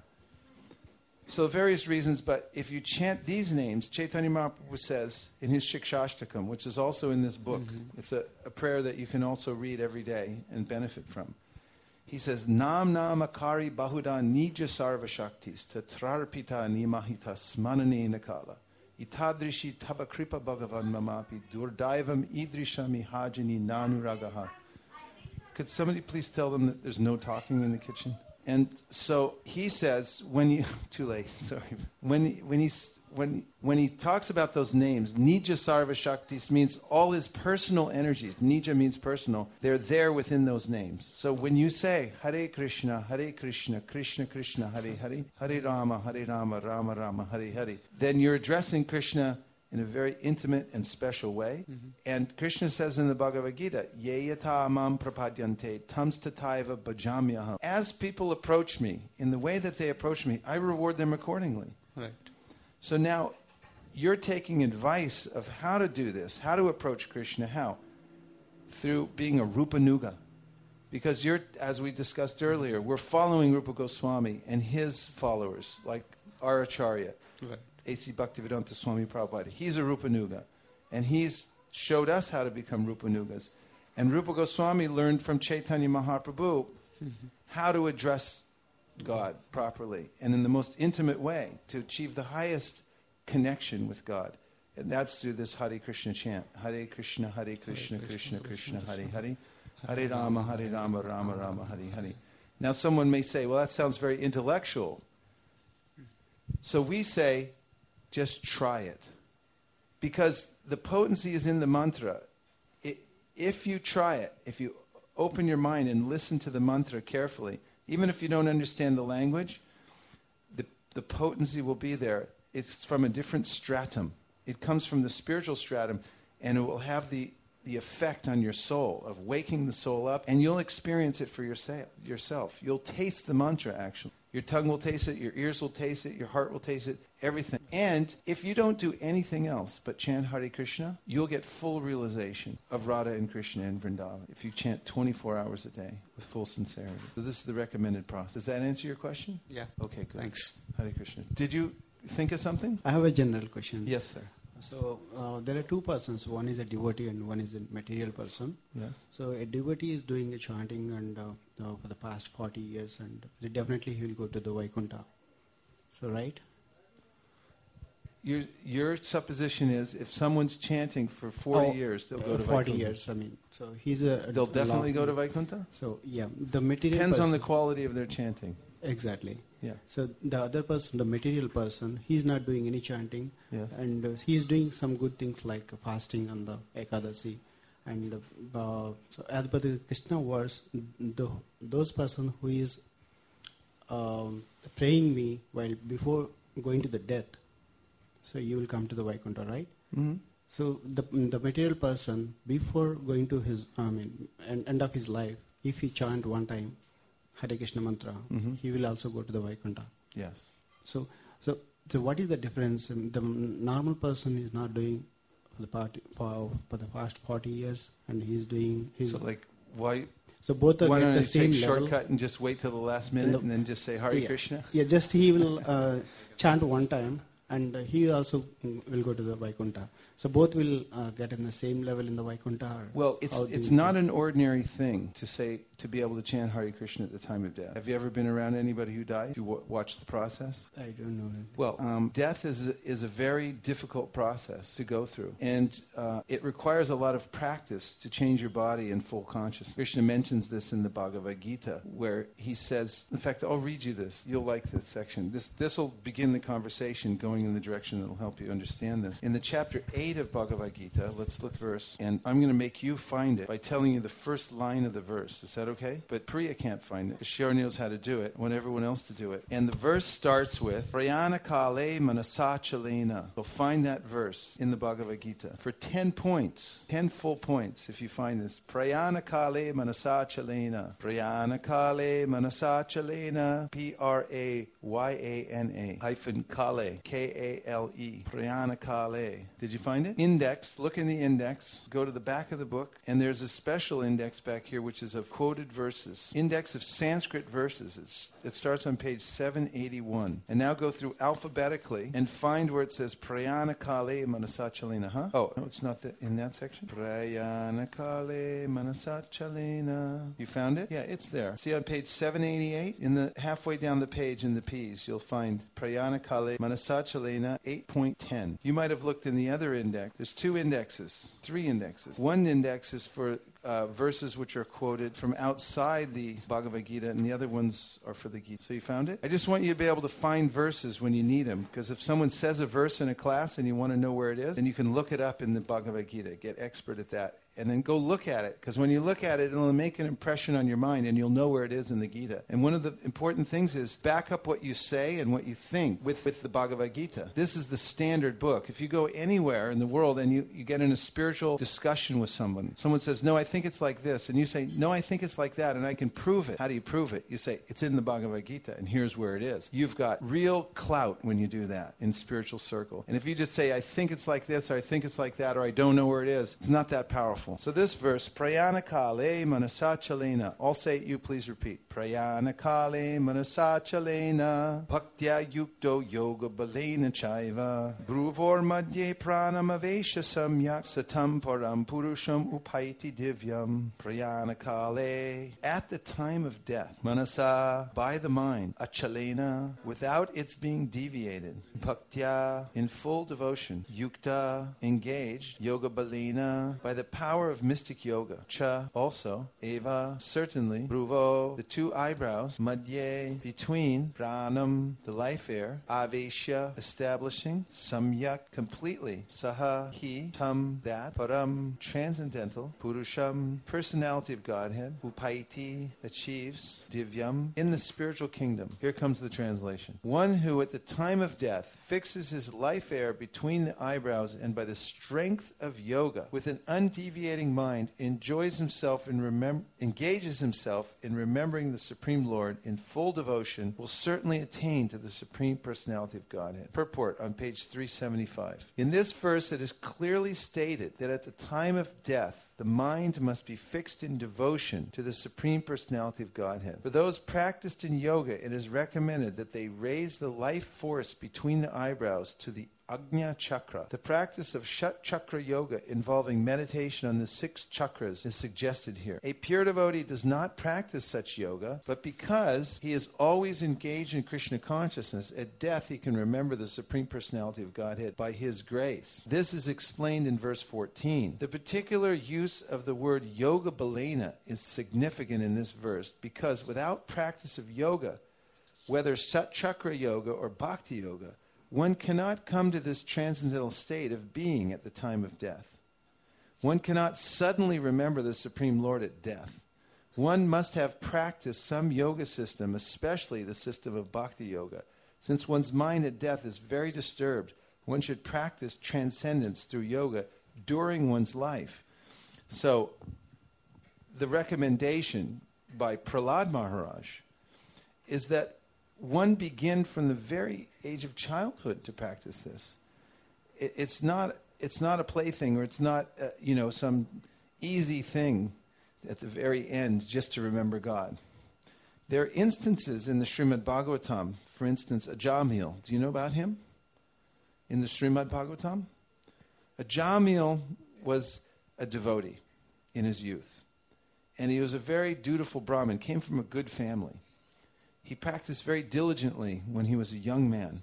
So various reasons, but if you chant these names, Chaitanya Mahaprabhu says in his Shikshashtakam, which is also in this book, it's a prayer that you can also read every day and benefit from. He says, Nam namakari bahuda nija sarva shaktis tatrarpita nimahita smanane nakala Itadrishi tava kripa bhagavan mamapi durdaivam idrishami hajani nanuragaha. Could somebody please tell them that there's no talking in the kitchen? And so he says, when you too late, sorry. When he talks about those names, Nija Sarva Shaktis means all his personal energies. Nija means personal. They're there within those names. So when you say Hare Krishna, Krishna Krishna, Hare Hare, Hare Rama, Rama Rama, Hare Hare, then you're addressing Krishna in a very intimate and special way. Mm-hmm. And Krishna says in the Bhagavad Gita, Yeyata amam prapadyante tams tataiva bhajamyaham. As people approach me, in the way that they approach me, I reward them accordingly. Right. So now you're taking advice of how to do this, how to approach Krishna. How? Through being a Rupanuga. Because you're, as we discussed earlier, we're following Rupa Goswami and his followers, like our Acharya. Right. A.C. Bhaktivedanta Swami Prabhupada. He's a Rupanuga. And he's showed us how to become Rupanugas. And Rupa Goswami learned from Chaitanya Mahaprabhu how to address God properly and in the most intimate way to achieve the highest connection with God. And that's through this Hare Krishna chant. Hare Krishna, Krishna Krishna, Hare Hare. Hare Rama, Rama Rama, Hare Hare. Now someone may say, well, that sounds very intellectual. So we say, just try it. Because the potency is in the mantra. If you try it, if you open your mind and listen to the mantra carefully, even if you don't understand the language, the potency will be there. It's from a different stratum. It comes from the spiritual stratum, and it will have the effect on your soul of waking the soul up, and you'll experience it for yourself. You'll taste the mantra, actually. Your tongue will taste it, your ears will taste it, your heart will taste it, everything. And if you don't do anything else but chant Hare Krishna, you'll get full realization of Radha and Krishna in Vrindavan if you chant 24 hours a day with full sincerity. So this is the recommended process. Does that answer your question? Yeah. Okay, good. Thanks. Hare Krishna. Did you think of something? I have a general question. Yes, sir. So there are two persons. One is a devotee and one is a material person. Yes. So a devotee is doing a chanting and for the past 40 years, and definitely he will go to the Vaikuntha. So right? Your supposition is if someone's chanting for 40 years, they'll go to 40 Vaikuntha. years. I mean, so he's a. They'll definitely go to Vaikuntha? So yeah, the material. Depends on the person- quality of their chanting. Exactly. Yeah. So the other person, the material person, he's not doing any chanting, Yes. and he's doing some good things like fasting on the Ekadasi, and so as per the Krishna verse, those person who is praying me while before going to the death, so you will come to the Vaikuntha, right? Mm-hmm. So the material person before going to his end of his life, if he chant one time Hare Krishna mantra, he will also go to the Vaikuntha. Yes. So what is the difference? The normal person is not doing for the past 40 years, and he's doing his. So like why? So both are Why at don't the I same take level. shortcut and just wait till the last minute and then just say Hare Yeah. Krishna? Yeah, just he will chant one time, and he also will go to the Vaikuntha. So both will get in the same level in the Vaikuntha. Or Well, how do it's you not think? an ordinary thing to be able to chant Hare Krishna at the time of death. Have you ever been around anybody who dies? You watch the process? I don't know. Well, death is a very difficult process to go through, and it requires a lot of practice to change your body in full consciousness. Krishna mentions this in the Bhagavad Gita, where he says, in fact, I'll read you this. You'll like this section. This will begin the conversation going in the direction that will help you understand this. In the chapter 8 of Bhagavad Gita, let's look verse, and I'm going to make you find it by telling you the first line of the verse. Is that okay? But Priya can't find it. She knows how to do it. I want everyone else to do it. And the verse starts with Prayana Kale Manasachalena. So find that verse in the Bhagavad Gita for 10 points, 10 full points if you find this. Prayana Kale Manasachalena. Prayana Kale Manasachalena. Prayana hyphen Kale. Kale. Prayana Kale. Did you find it? Index. Look in the index. Go to the back of the book. And there's a special index back here which is of quoted quoted verses. Index of Sanskrit verses. It starts on page 781. And now go through alphabetically and find where it says Prayana Kale Manasachalena. Huh? Oh, no, it's not in that section. Prayana Kale Manasachalena. You found it? Yeah, it's there. See on page 788? In the halfway down the page in the P's, you'll find Prayana Kale Manasachalena 8.10. You might have looked in the other index. There's 2 indexes, 3 indexes. One index is for verses which are quoted from outside the Bhagavad Gita, and the other ones are for the Gita. So you found it? I just want you to be able to find verses when you need them, because if someone says a verse in a class and you want to know where it is, then you can look it up in the Bhagavad Gita. Get expert at that. And then go look at it, because when you look at it, it'll make an impression on your mind, and you'll know where it is in the Gita. And one of the important things is back up what you say and what you think with the Bhagavad Gita. This is the standard book. If you go anywhere in the world and you get in a spiritual discussion with someone says, no, I think it's like this, and you say, no, I think it's like that, and I can prove it. How do you prove it? You say, it's in the Bhagavad Gita, and here's where it is. You've got real clout when you do that in spiritual circle. And if you just say, I think it's like this, or I think it's like that, or I don't know where it is, it's not that powerful. So this verse, Prayana Kale Manasachalena. All say it, you please repeat. Prayana Kale Manasachalena Bhaktya Yukto Yoga Balena Chaiva Bruvor Madhye Pranamavesha Samyak Satam Param Purusham Upaiti Divyam Prayana Kale. At the time of death, Manasa, by the mind, Achalena, without its being deviated, Bhaktya, in full devotion, Yukta, engaged, Yoga Balena, by the power of mystic yoga, Cha, also, Eva, certainly, Bruvo, the 2 eyebrows, Madhye, between, Pranam, the life air, Avesha, establishing, Samyak, completely, Saha, he, Tam, that, Param, transcendental, Purusham, personality of Godhead, Upaiti, achieves, Divyam, in the spiritual kingdom. Here comes the translation. One who at the time of death fixes his life air between the eyebrows and by the strength of yoga, with an undeviating mind, engages himself in remembering the Supreme Lord in full devotion, will certainly attain to the Supreme Personality of Godhead. Purport on page 375. In this verse it is clearly stated that at the time of death, the mind must be fixed in devotion to the Supreme Personality of Godhead. For those practiced in yoga, it is recommended that they raise the life force between the eyebrows to the Ajna Chakra. The practice of Shat Chakra Yoga involving meditation on the 6 chakras is suggested here. A pure devotee does not practice such yoga, but because he is always engaged in Krishna consciousness, at death he can remember the Supreme Personality of Godhead by his grace. This is explained in verse 14. The particular use of the word Yoga Balena is significant in this verse because without practice of yoga, whether Sat Chakra Yoga or Bhakti Yoga, one cannot come to this transcendental state of being at the time of death. One cannot suddenly remember the Supreme Lord at death. One must have practiced some yoga system, especially the system of Bhakti Yoga. Since one's mind at death is very disturbed, one should practice transcendence through yoga during one's life. So, the recommendation by Prahlad Maharaj is that one begin from the very age of childhood to practice this. It's not a plaything, or it's not some easy thing at the very end just to remember God. There are instances in the Srimad Bhagavatam, for instance, Ajamil. Do you know about him? In the Srimad Bhagavatam? Ajamil was a devotee in his youth. And he was a very dutiful Brahmin, came from a good family. He practiced very diligently when he was a young man.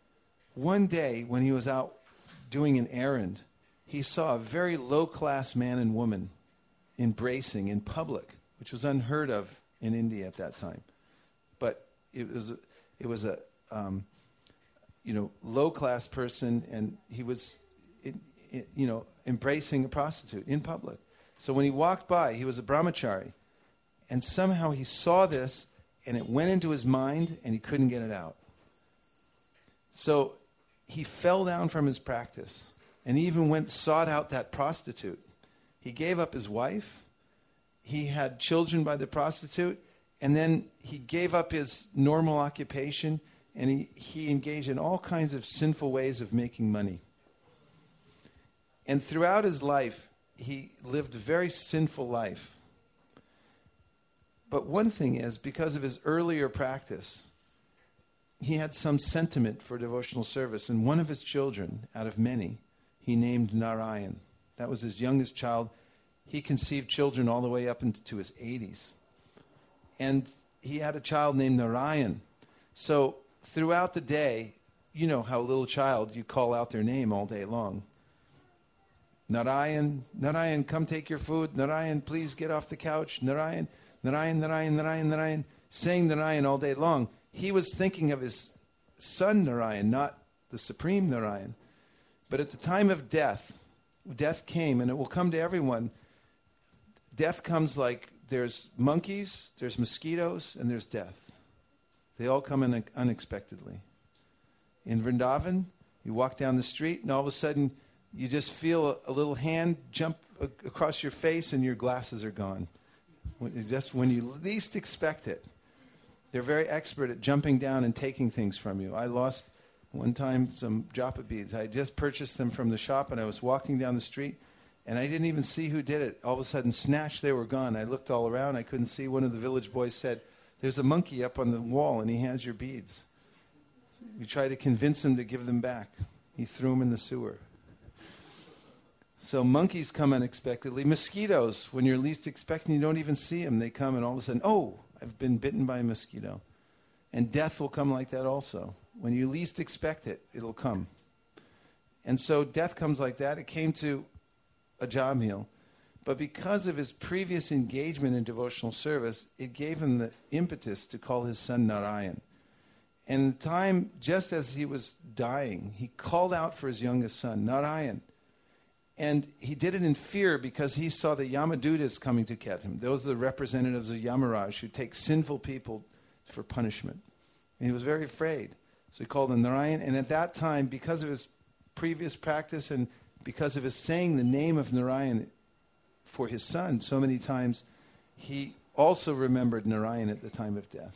One day, when he was out doing an errand, he saw a very low-class man and woman embracing in public, which was unheard of in India at that time. But it was a low-class person, and he was embracing a prostitute in public. So when he walked by, he was a brahmachari, and somehow he saw this, and it went into his mind, and he couldn't get it out. So he fell down from his practice, and he even sought out that prostitute. He gave up his wife. He had children by the prostitute, and then he gave up his normal occupation, and he engaged in all kinds of sinful ways of making money. And throughout his life, he lived a very sinful life. But one thing is, because of his earlier practice, he had some sentiment for devotional service, and one of his children, out of many, he named Narayan. That was his youngest child. He conceived children all the way up into his 80s. And he had a child named Narayan. So throughout the day, you know how a little child, you call out their name all day long. Narayan, Narayan, come take your food. Narayan, please get off the couch. Narayan, Narayan, Narayan, Narayan, Narayan. Saying Narayan all day long. He was thinking of his son Narayan, not the supreme Narayan. But at the time of death, death came, and it will come to everyone. Death comes like there's monkeys, there's mosquitoes, and there's death. They all come in unexpectedly. In Vrindavan, you walk down the street, and all of a sudden, you just feel a little hand jump across your face, and your glasses are gone. Just when you least expect it. They're very expert at jumping down and taking things from you. I lost one time some japa beads. I just purchased them from the shop, and I was walking down the street, and I didn't even see who did it. All of a sudden, snatch, they were gone. I looked all around. I couldn't see. One of the village boys said, "There's a monkey up on the wall, and he has your beads." We tried to convince him to give them back. He threw them in the sewer. So monkeys come unexpectedly. Mosquitoes, when you're least expecting, you don't even see them. They come, and all of a sudden, oh, I've been bitten by a mosquito. And death will come like that also. When you least expect it, it'll come. And so death comes like that. It came to Ajamil. But because of his previous engagement in devotional service, it gave him the impetus to call his son Narayan. And the time, just as he was dying, he called out for his youngest son, Narayan. And he did it in fear because he saw the Yamadutas coming to get him. Those are the representatives of Yamaraj who take sinful people for punishment. And he was very afraid. So he called him Narayan. And at that time, because of his previous practice and because of his saying the name of Narayan for his son so many times, he also remembered Narayan at the time of death.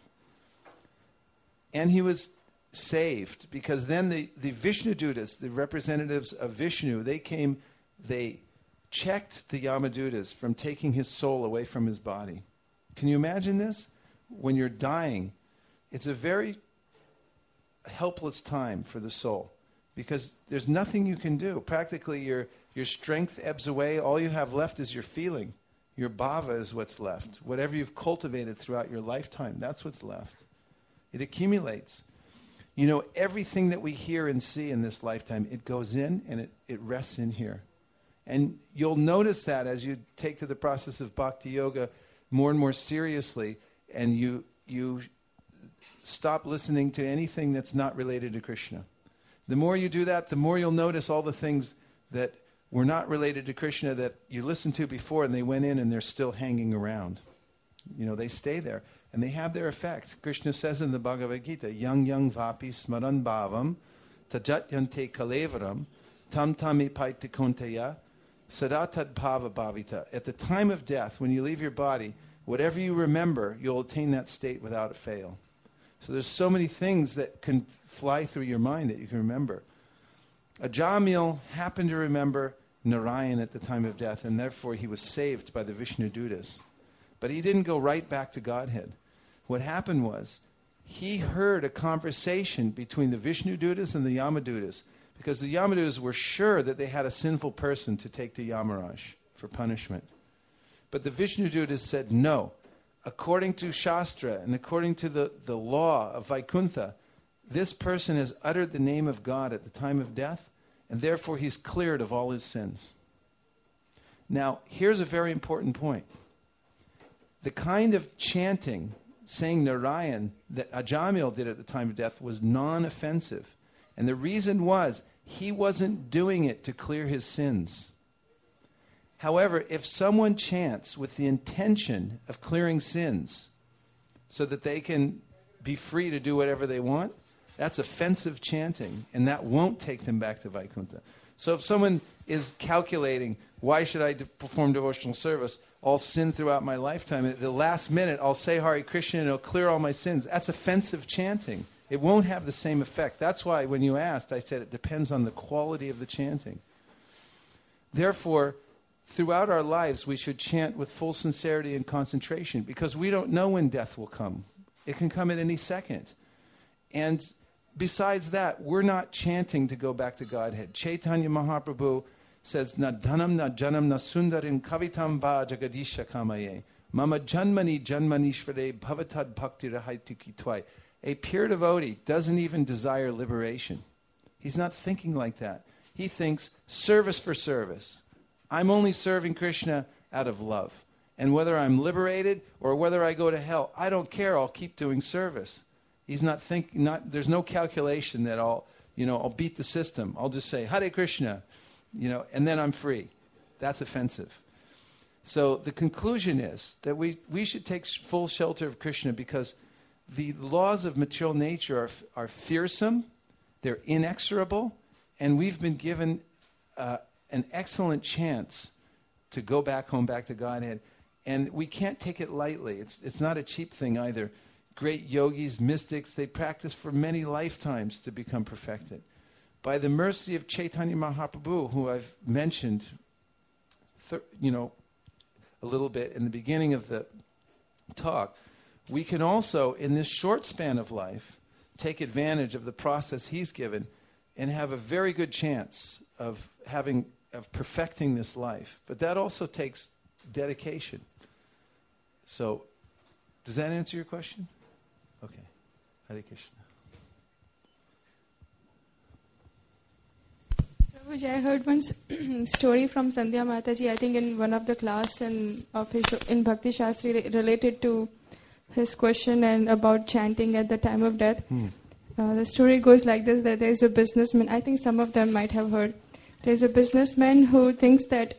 And he was saved because then the Vishnudutas, the representatives of Vishnu, they came. They checked the Yamadutas from taking his soul away from his body. Can you imagine this? When you're dying, it's a very helpless time for the soul because there's nothing you can do. Practically, your strength ebbs away. All you have left is your feeling. Your bhava is what's left. Whatever you've cultivated throughout your lifetime, that's what's left. It accumulates. You know, everything that we hear and see in this lifetime, it goes in and it rests in here. And you'll notice that as you take to the process of bhakti yoga more and more seriously, and you stop listening to anything that's not related to Krishna. The more you do that, the more you'll notice all the things that were not related to Krishna that you listened to before, and they went in and they're still hanging around. You know, they stay there, and they have their effect. Krishna says in the Bhagavad Gita, Yang yang vapi smaran bhavam tajatyante kalevaram tam tami paitikonteya Sadatad bhava bhavita. At the time of death, when you leave your body, whatever you remember, you'll attain that state without a fail. So there's so many things that can fly through your mind that you can remember. Ajamil happened to remember Narayan at the time of death, and therefore he was saved by the Vishnudutas. But he didn't go right back to Godhead. What happened was, he heard a conversation between the Vishnudutas and the Yamadutas, because the Yamadutas were sure that they had a sinful person to take to Yamaraj for punishment. But the Vishnudutas said, no. According to Shastra and according to the law of Vaikuntha, this person has uttered the name of God at the time of death, and therefore he's cleared of all his sins. Now, here's a very important point. The kind of chanting, saying Narayan, that Ajamil did at the time of death was non-offensive. And the reason was, he wasn't doing it to clear his sins. However, if someone chants with the intention of clearing sins so that they can be free to do whatever they want, that's offensive chanting, and that won't take them back to Vaikuntha. So if someone is calculating, why should I perform devotional service? I'll sin throughout my lifetime. At the last minute, I'll say Hare Krishna and it'll clear all my sins. That's offensive chanting. It won't have the same effect. That's why when you asked, I said it depends on the quality of the chanting. Therefore, throughout our lives, we should chant with full sincerity and concentration, because we don't know when death will come. It can come at any second. And besides that, we're not chanting to go back to Godhead. Chaitanya Mahaprabhu says, na dhanam na janam na sundarin kavitam va jagadisha kamaye. Mama janmani janmanishvare bhavatad bhakti rahaitiki twai. A pure devotee doesn't even desire liberation. He's not thinking like that. He thinks service for service. I'm only serving Krishna out of love. And whether I'm liberated or whether I go to hell, I don't care. I'll keep doing service. He's not thinking. There's no calculation that I'll beat the system. I'll just say Hare Krishna, and then I'm free. That's offensive. So the conclusion is that we should take full shelter of Krishna, because the laws of material nature are fearsome, they're inexorable, and we've been given an excellent chance to go back home, back to Godhead. And we can't take it lightly. It's not a cheap thing either. Great yogis, mystics, they practice for many lifetimes to become perfected. By the mercy of Chaitanya Mahaprabhu, who I've mentioned, a little bit in the beginning of the talk, we can also, in this short span of life, take advantage of the process he's given and have a very good chance of perfecting this life. But that also takes dedication. So, does that answer your question? Okay. Hare Krishna. Prabhuji, I heard one story from Sandhya Mataji, I think in one of the class in Bhakti Shastri, related to his question and about chanting at the time of death. The story goes like this, that there is a businessman, I think some of them might have heard. There's a businessman who thinks that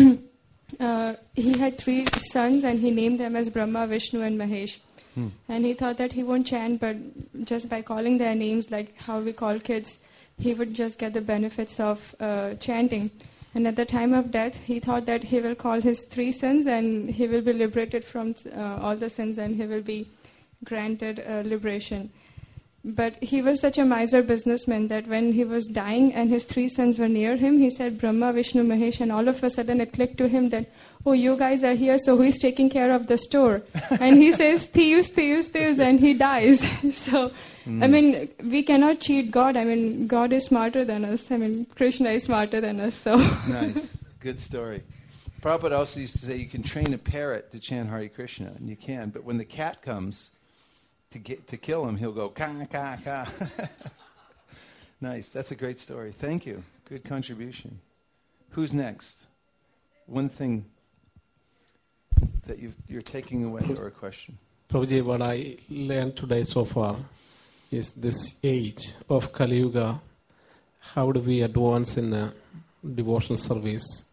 he had 3 sons and he named them as Brahma, Vishnu and Mahesh. And he thought that he won't chant, but just by calling their names, like how we call kids, he would just get the benefits of chanting. And at the time of death, he thought that he will call his 3 sins and he will be liberated from all the sins and he will be granted liberation. But he was such a miser businessman that when he was dying and his 3 sons were near him, he said Brahma, Vishnu, Mahesh, and all of a sudden it clicked to him that, oh, you guys are here, so who is taking care of the store? And he says, thieves, thieves, thieves, and he dies. So, we cannot cheat God. God is smarter than us. Krishna is smarter than us. So Nice. Good story. Prabhupada also used to say you can train a parrot to chant Hare Krishna, and you can, but when the cat comes to kill him, he'll go, ka, ka, ka. Nice. That's a great story. Thank you. Good contribution. Who's next? One thing that you're taking away, or a question? Prabhuji, what I learned today so far is this age of Kali Yuga. How do we advance in a devotional service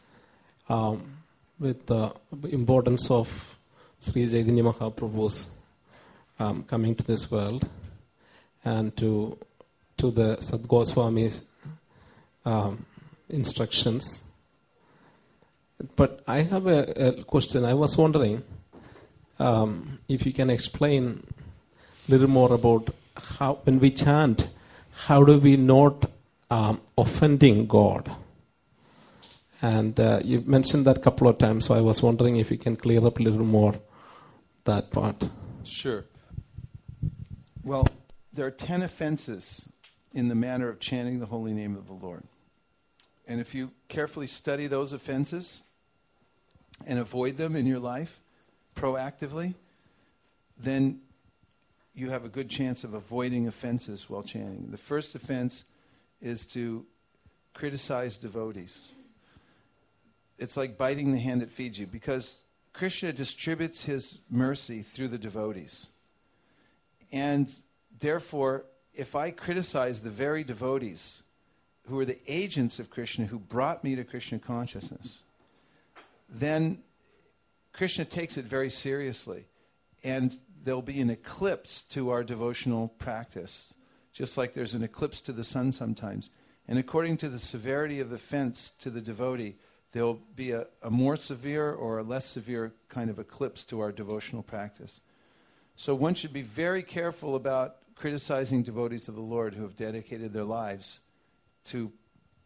with the importance of Sri Chaitanya Mahaprabhu's coming to this world, and to the Sad Goswami's instructions. But I have a question. I was wondering if you can explain a little more about how, when we chant, how do we not offending God? And you've mentioned that a couple of times, so I was wondering if you can clear up a little more that part. Sure. Well, there are 10 offenses in the manner of chanting the holy name of the Lord. And if you carefully study those offenses and avoid them in your life proactively, then you have a good chance of avoiding offenses while chanting. The first offense is to criticize devotees. It's like biting the hand that feeds you, because Krishna distributes his mercy through the devotees. And therefore, if I criticize the very devotees who are the agents of Krishna, who brought me to Krishna consciousness, then Krishna takes it very seriously. And there'll be an eclipse to our devotional practice, just like there's an eclipse to the sun sometimes. And according to the severity of the offense to the devotee, there'll be a more severe or a less severe kind of eclipse to our devotional practice. So one should be very careful about criticizing devotees of the Lord who have dedicated their lives to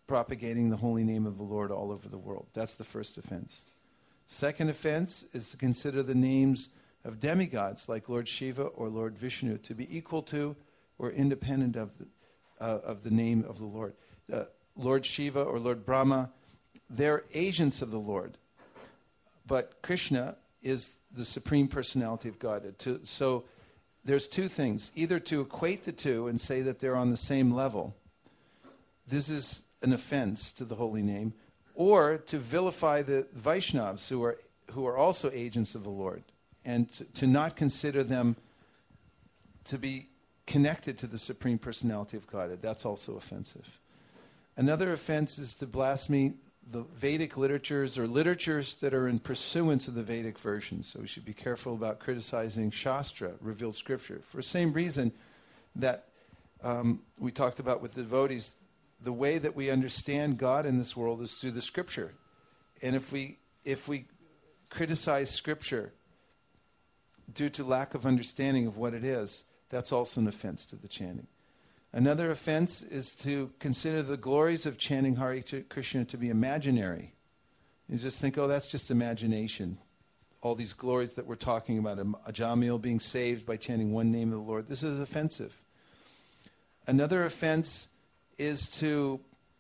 propagating the holy name of the Lord all over the world. That's the first offense. Second offense is to consider the names of demigods like Lord Shiva or Lord Vishnu to be equal to or independent of the name of the Lord. Lord Shiva or Lord Brahma, they're agents of the Lord. But Krishna is the Supreme Personality of God. So there's two things. Either to equate the two and say that they're on the same level. This is an offense to the holy name. Or to vilify the Vaishnavas who are also agents of the Lord. And to not consider them to be connected to the Supreme Personality of Godhead. That's also offensive. Another offense is to blaspheme the Vedic literatures or literatures that are in pursuance of the Vedic version. So we should be careful about criticizing Shastra, revealed scripture. For the same reason that we talked about with the devotees, the way that we understand God in this world is through the scripture. And if we criticize scripture due to lack of understanding of what it is, that's also an offense to the chanting. Another offense is to consider the glories of chanting Hare Krishna to be imaginary. You just think, oh, that's just imagination. All these glories that we're talking about, Ajamil being saved by chanting one name of the Lord, this is offensive. Another offense is to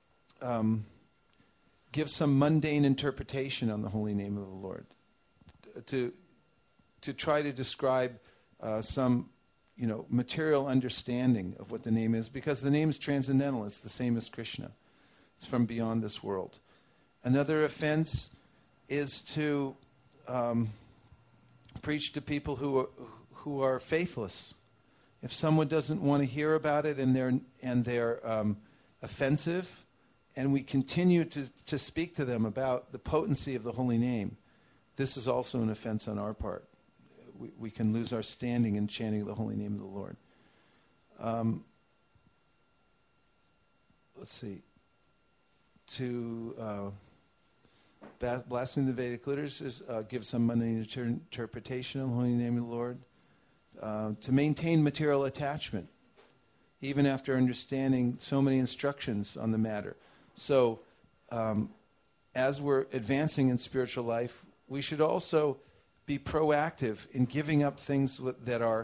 give some mundane interpretation on the holy name of the Lord. To try to describe some material understanding of what the name is, because the name is transcendental. It's the same as Krishna. It's from beyond this world. Another offense is to preach to people who are faithless. If someone doesn't want to hear about it and they're offensive, and we continue to speak to them about the potency of the holy name, this is also an offense on our part. We can lose our standing in chanting the holy name of the Lord. Let's see. To blaspheme the Vedic literatures, give some mundane interpretation of the holy name of the Lord. To maintain material attachment, even after understanding so many instructions on the matter. So, as we're advancing in spiritual life, we should also be proactive in giving up things that are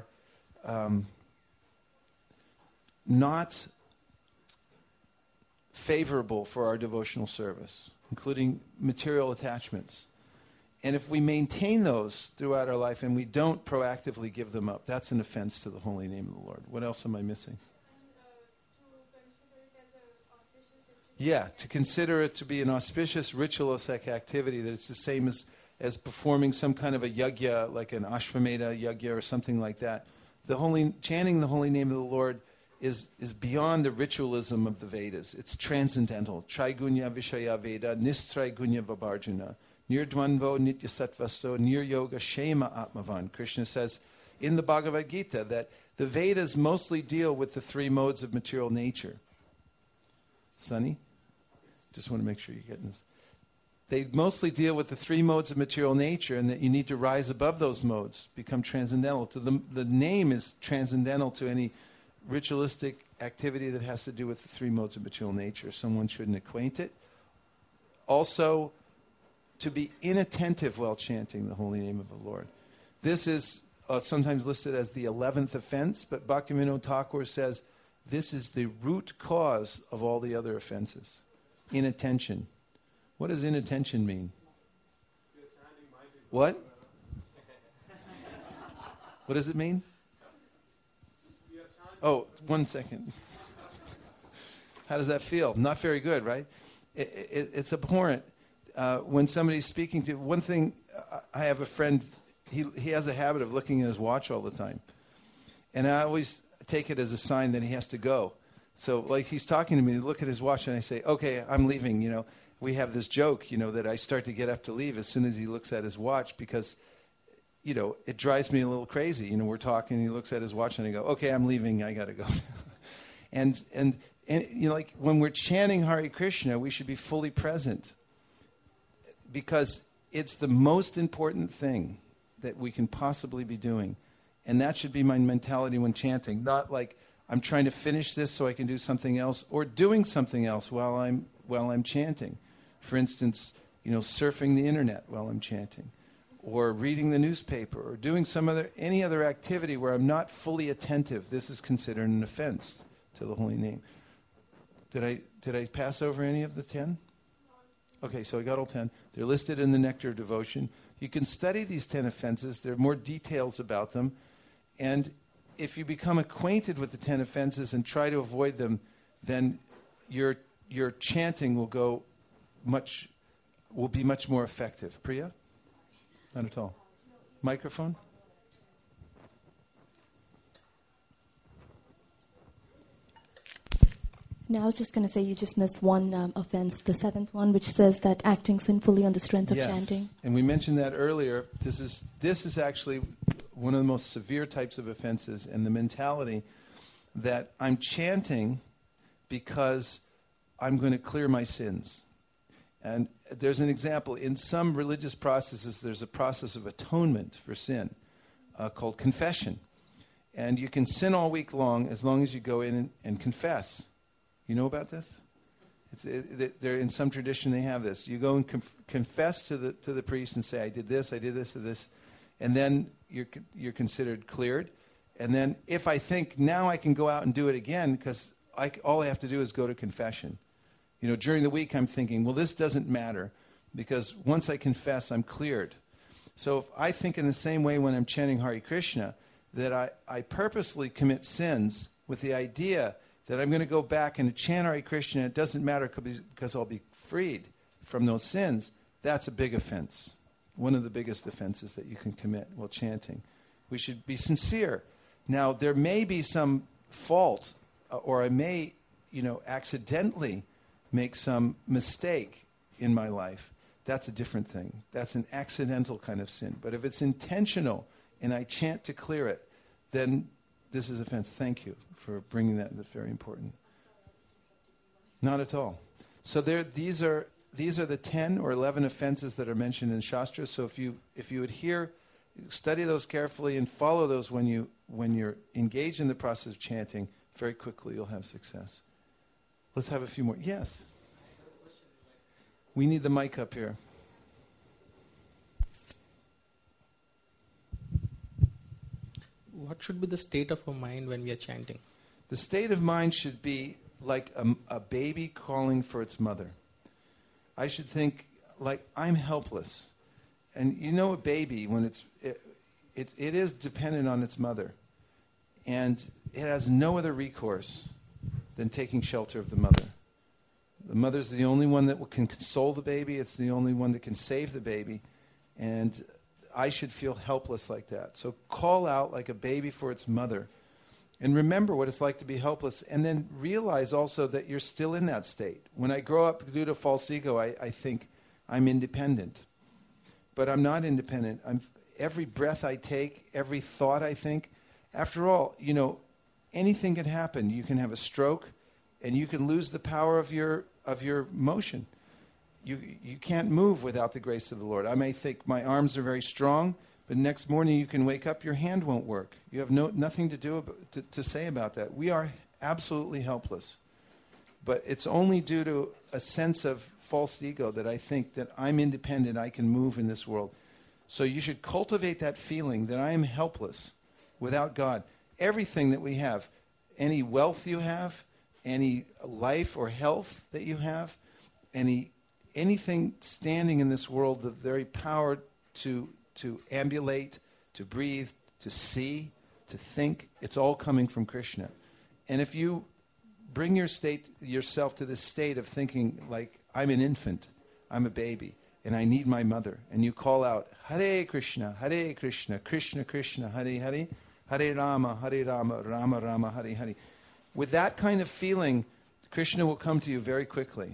not favorable for our devotional service, including material attachments. And if we maintain those throughout our life and we don't proactively give them up, that's an offense to the holy name of the Lord. What else am I missing? Yeah, to consider it to be an auspicious ritualistic activity, that it's the same as performing some kind of a yajna, like an Ashvamedha yajna or something like that. Chanting the holy name of the Lord is beyond the ritualism of the Vedas. It's transcendental. Traigunya Vishaya Veda, Nistraigunya Vabarjuna, Nirdvanvo Nitya Sattvasto, Niryoga Shema Atmavan. Krishna says in the Bhagavad Gita that the Vedas mostly deal with the three modes of material nature. Sunny? Just want to make sure you're getting this. They mostly deal with the three modes of material nature, and that you need to rise above those modes, become transcendental. The name is transcendental to any ritualistic activity that has to do with the three modes of material nature. Someone shouldn't acquaint it. Also, to be inattentive while chanting the holy name of the Lord. This is sometimes listed as the 11th offense, but Bhaktivinoda Thakur says this is the root cause of all the other offenses. Inattention. What does inattention mean? What? What does it mean? Oh, 1 second. How does that feel? Not very good, right? It's abhorrent. When somebody's speaking to... One thing, I have a friend, he has a habit of looking at his watch all the time. And I always take it as a sign that he has to go. So, like, he's talking to me, look at his watch, and I say, okay, I'm leaving, We have this joke, that I start to get up to leave as soon as he looks at his watch because, it drives me a little crazy. We're talking, he looks at his watch, and I go, okay, I'm leaving, I got to go. and like, when we're chanting Hare Krishna, we should be fully present because it's the most important thing that we can possibly be doing. And that should be my mentality when chanting, not like I'm trying to finish this so I can do something else or doing something else while I'm while I'm chanting. For instance, surfing the internet while I'm chanting, or reading the newspaper, or doing any other activity where I'm not fully attentive. This is considered an offense to the holy name. Did I pass over any of the 10? Okay, so I got all 10. They're listed in the Nectar of Devotion. You can study these 10 offenses. There are more details about them. And if you become acquainted with the 10 offenses and try to avoid them, then your chanting will be much more effective. Priya? Not at all. Microphone? No, I was just going to say you just missed one offense, the 7th one, which says that acting sinfully on the strength of chanting. And we mentioned that earlier. This is actually one of the most severe types of offenses, and the mentality that I'm chanting because I'm going to clear my sins. And there's an example. In some religious processes, there's a process of atonement for sin called confession. And you can sin all week long as you go in and confess. You know about this? In some tradition they have this. You go and confess to the priest and say, I did this, or this. And then you're considered cleared. And then if I think now I can go out and do it again, because all I have to do is go to confession. During the week I'm thinking, well, this doesn't matter, because once I confess, I'm cleared. So if I think in the same way when I'm chanting Hare Krishna, that I purposely commit sins with the idea that I'm going to go back and chant Hare Krishna, it doesn't matter because I'll be freed from those sins, that's a big offense. One of the biggest offenses that you can commit while chanting. We should be sincere. Now, there may be some fault, or I may, accidentally make some mistake in my life. That's a different thing. That's an accidental kind of sin. But if it's intentional and I chant to clear it, then this is offense. Thank you for bringing that. That's very important. Not at all. So these are the 10 or 11 offenses that are mentioned in Shastra. So if you adhere, study those carefully and follow those when you're engaged in the process of chanting, very quickly you'll have success. Let's have a few more. Yes. We need the mic up here. What should be the state of our mind when we are chanting? The state of mind should be like a baby calling for its mother. I should think like I'm helpless. And a baby, when it is dependent on its mother. And it has no other recourse than taking shelter of the mother. The mother's the only one that can console the baby. It's the only one that can save the baby. And I should feel helpless like that. So call out like a baby for its mother. And remember what it's like to be helpless. And then realize also that you're still in that state. When I grow up due to false ego, I think I'm independent. But I'm not independent. Every breath I take, every thought I think. After all, anything can happen. You can have a stroke, and you can lose the power of your motion. You can't move without the grace of the Lord. I may think my arms are very strong, but next morning you can wake up, your hand won't work. You have nothing to say about that. We are absolutely helpless. But it's only due to a sense of false ego that I think that I'm independent, I can move in this world. So you should cultivate that feeling that I am helpless without God. Everything that we have, any wealth you have, any life or health that you have, anything standing in this world, the very power to ambulate, to breathe, to see, to think, it's all coming from Krishna. And if you bring yourself to this state of thinking like I'm an infant, I'm a baby, and I need my mother, and you call out, Hare Krishna, Krishna Krishna, Hare Hare, Hare Rama, Rama Rama, Hare Hare. With that kind of feeling, Krishna will come to you very quickly.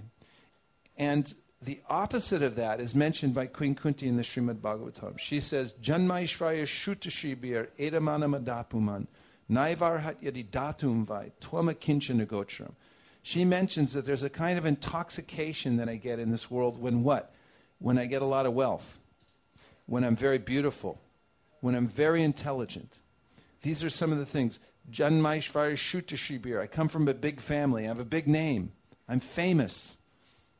And the opposite of that is mentioned by Queen Kunti in the Srimad Bhagavatam. She says, Janmaishvaya Shuta Shribir Edamana Madapuman Naivar Hatyadi Datum Vai Twama Kinchana Gotram. She mentions that there's a kind of intoxication that I get in this world when what? When I get a lot of wealth, when I'm very beautiful, when I'm very intelligent. These are some of the things. Janmaishvara Shuta Shribir. I come from a big family. I have a big name. I'm famous.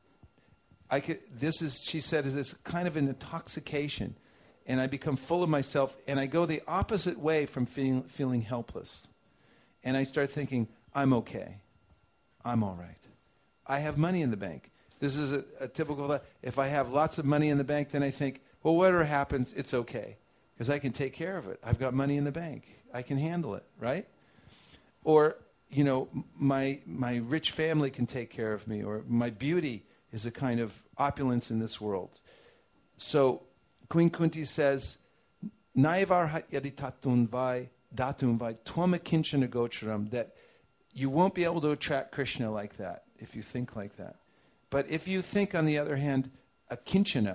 she said, is this kind of an intoxication. And I become full of myself, and I go the opposite way from feeling helpless. And I start thinking, I'm okay. I'm all right. I have money in the bank. This is a typical, if I have lots of money in the bank, then I think, well, whatever happens, it's okay. Because I can take care of it. I've got money in the bank. I can handle it, right? Or, my rich family can take care of me, or my beauty is a kind of opulence in this world. So Queen Kunti says, Naivar yaditatun vai datum vai twama kinchana gocharam, that you won't be able to attract Krishna like that if you think like that. But if you think, on the other hand, a kinchana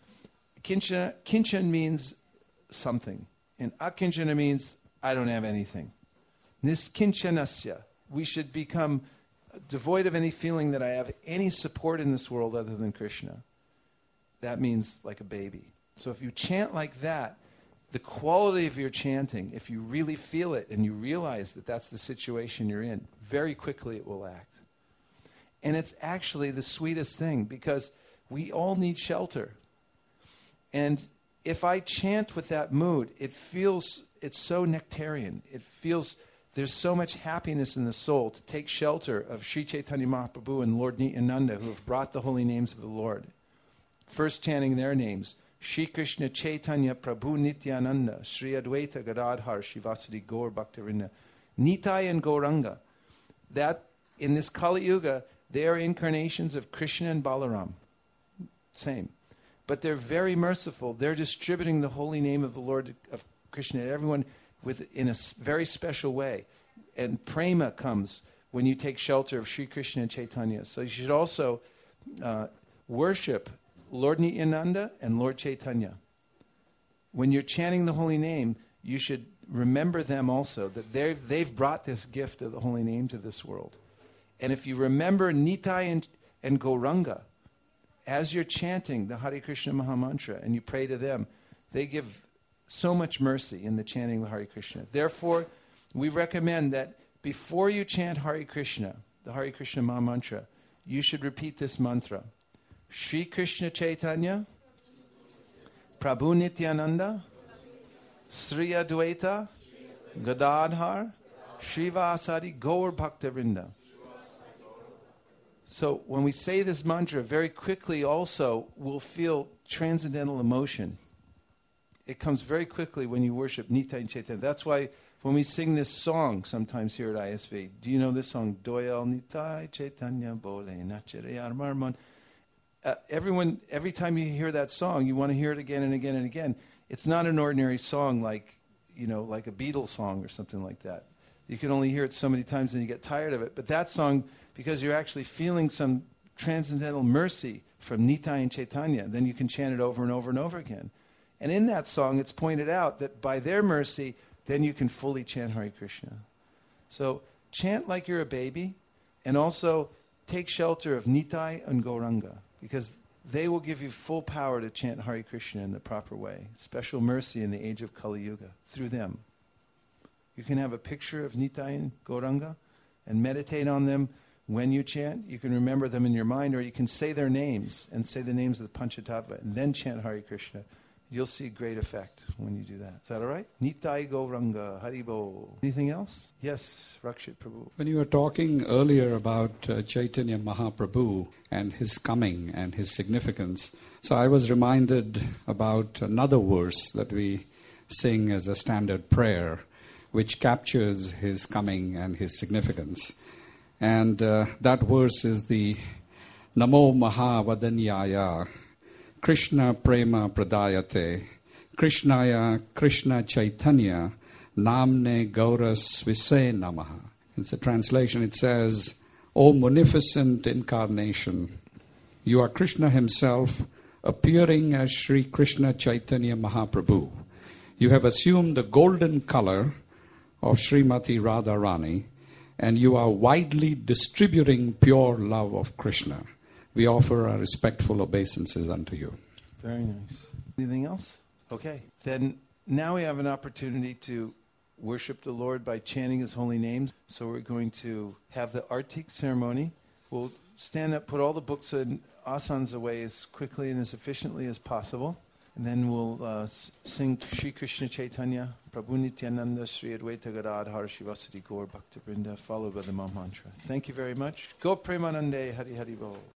means something, and akinchana means I don't have anything. Niskinchanasya, we should become devoid of any feeling that I have any support in this world other than Krishna. That means like a baby. So if you chant like that, the quality of your chanting, if you really feel it and you realize that that's the situation you're in, very quickly it will act. And it's actually the sweetest thing, because we all need shelter. And if I chant with that mood, it's so nectarian. It feels there's so much happiness in the soul to take shelter of Sri Chaitanya Mahaprabhu and Lord Nityananda, who have brought the holy names of the Lord. First chanting their names, Shri Krishna Chaitanya Prabhu Nityananda, Shri Advaita Gadadhar, Shivasadi Gaur Bhaktivinoda, Nitai and Gauranga. That, in this Kali Yuga, they are incarnations of Krishna and Balaram. Same. But they're very merciful. They're distributing the holy name of the Lord of Krishna to everyone in a very special way. And prema comes when you take shelter of Sri Krishna and Chaitanya. So you should also worship Lord Nityananda and Lord Chaitanya. When you're chanting the holy name, you should remember them also, that they've brought this gift of the holy name to this world. And if you remember Nitai and Gauranga, as you're chanting the Hare Krishna Mahamantra and you pray to them, they give so much mercy in the chanting of Hare Krishna. Therefore, we recommend that before you chant Hare Krishna, the Hare Krishna Mahamantra, you should repeat this mantra. Shri Krishna Chaitanya, Prabhu Nityananda, Sri Advaita, Gadadhar, Srivasadi Gaur Bhaktivinoda. So when we say this mantra, very quickly also we'll feel transcendental emotion. It comes very quickly when you worship Nitai and Chaitanya. That's why when we sing this song sometimes here at ISV, do you know this song? Doyal Nitai Chaitanya Bole Nachere Armarman. Everyone, every time you hear that song, you want to hear it again and again and again. It's not an ordinary song like a Beatles song or something like that. You can only hear it so many times and you get tired of it. But that song, because you're actually feeling some transcendental mercy from Nitai and Chaitanya, then you can chant it over and over and over again. And in that song, it's pointed out that by their mercy, then you can fully chant Hare Krishna. So chant like you're a baby, and also take shelter of Nitai and Gauranga, because they will give you full power to chant Hare Krishna in the proper way. Special mercy in the age of Kali Yuga through them. You can have a picture of Nitai and Gauranga and meditate on them when you chant. You can remember them in your mind, or you can say their names and say the names of the Panchatattva and then chant Hare Krishna. You'll see great effect when you do that. Is that all right? Nitai Gauranga, Haribo. Anything else? Yes, Rakshit Prabhu. When you were talking earlier about Chaitanya Mahaprabhu and his coming and his significance, so I was reminded about another verse that we sing as a standard prayer, which captures his coming and his significance. And that verse is the Namo Mahavadanyaya Krishna Prema Pradayate Krishnaya Krishna Chaitanya Namne Gauras Vise Namaha. It's a translation. It says, O munificent incarnation, you are Krishna himself appearing as Sri Krishna Chaitanya Mahaprabhu. You have assumed the golden color of Srimati Radharani, and you are widely distributing pure love of Krishna. We offer our respectful obeisances unto you. Very nice. Anything else? Okay. Then now we have an opportunity to worship the Lord by chanting his holy names. So we're going to have the Artik ceremony. We'll stand up, put all the books and asanas away as quickly and as efficiently as possible. And then we'll sing Shri Krishna Chaitanya, Prabhu Nityananda, Sri Advaita Gadadhar, Shivasati Gaur Bhakta Vrinda, followed by the Maha Mantra. Thank you very much. Go Premanande, Hari Hari Bol.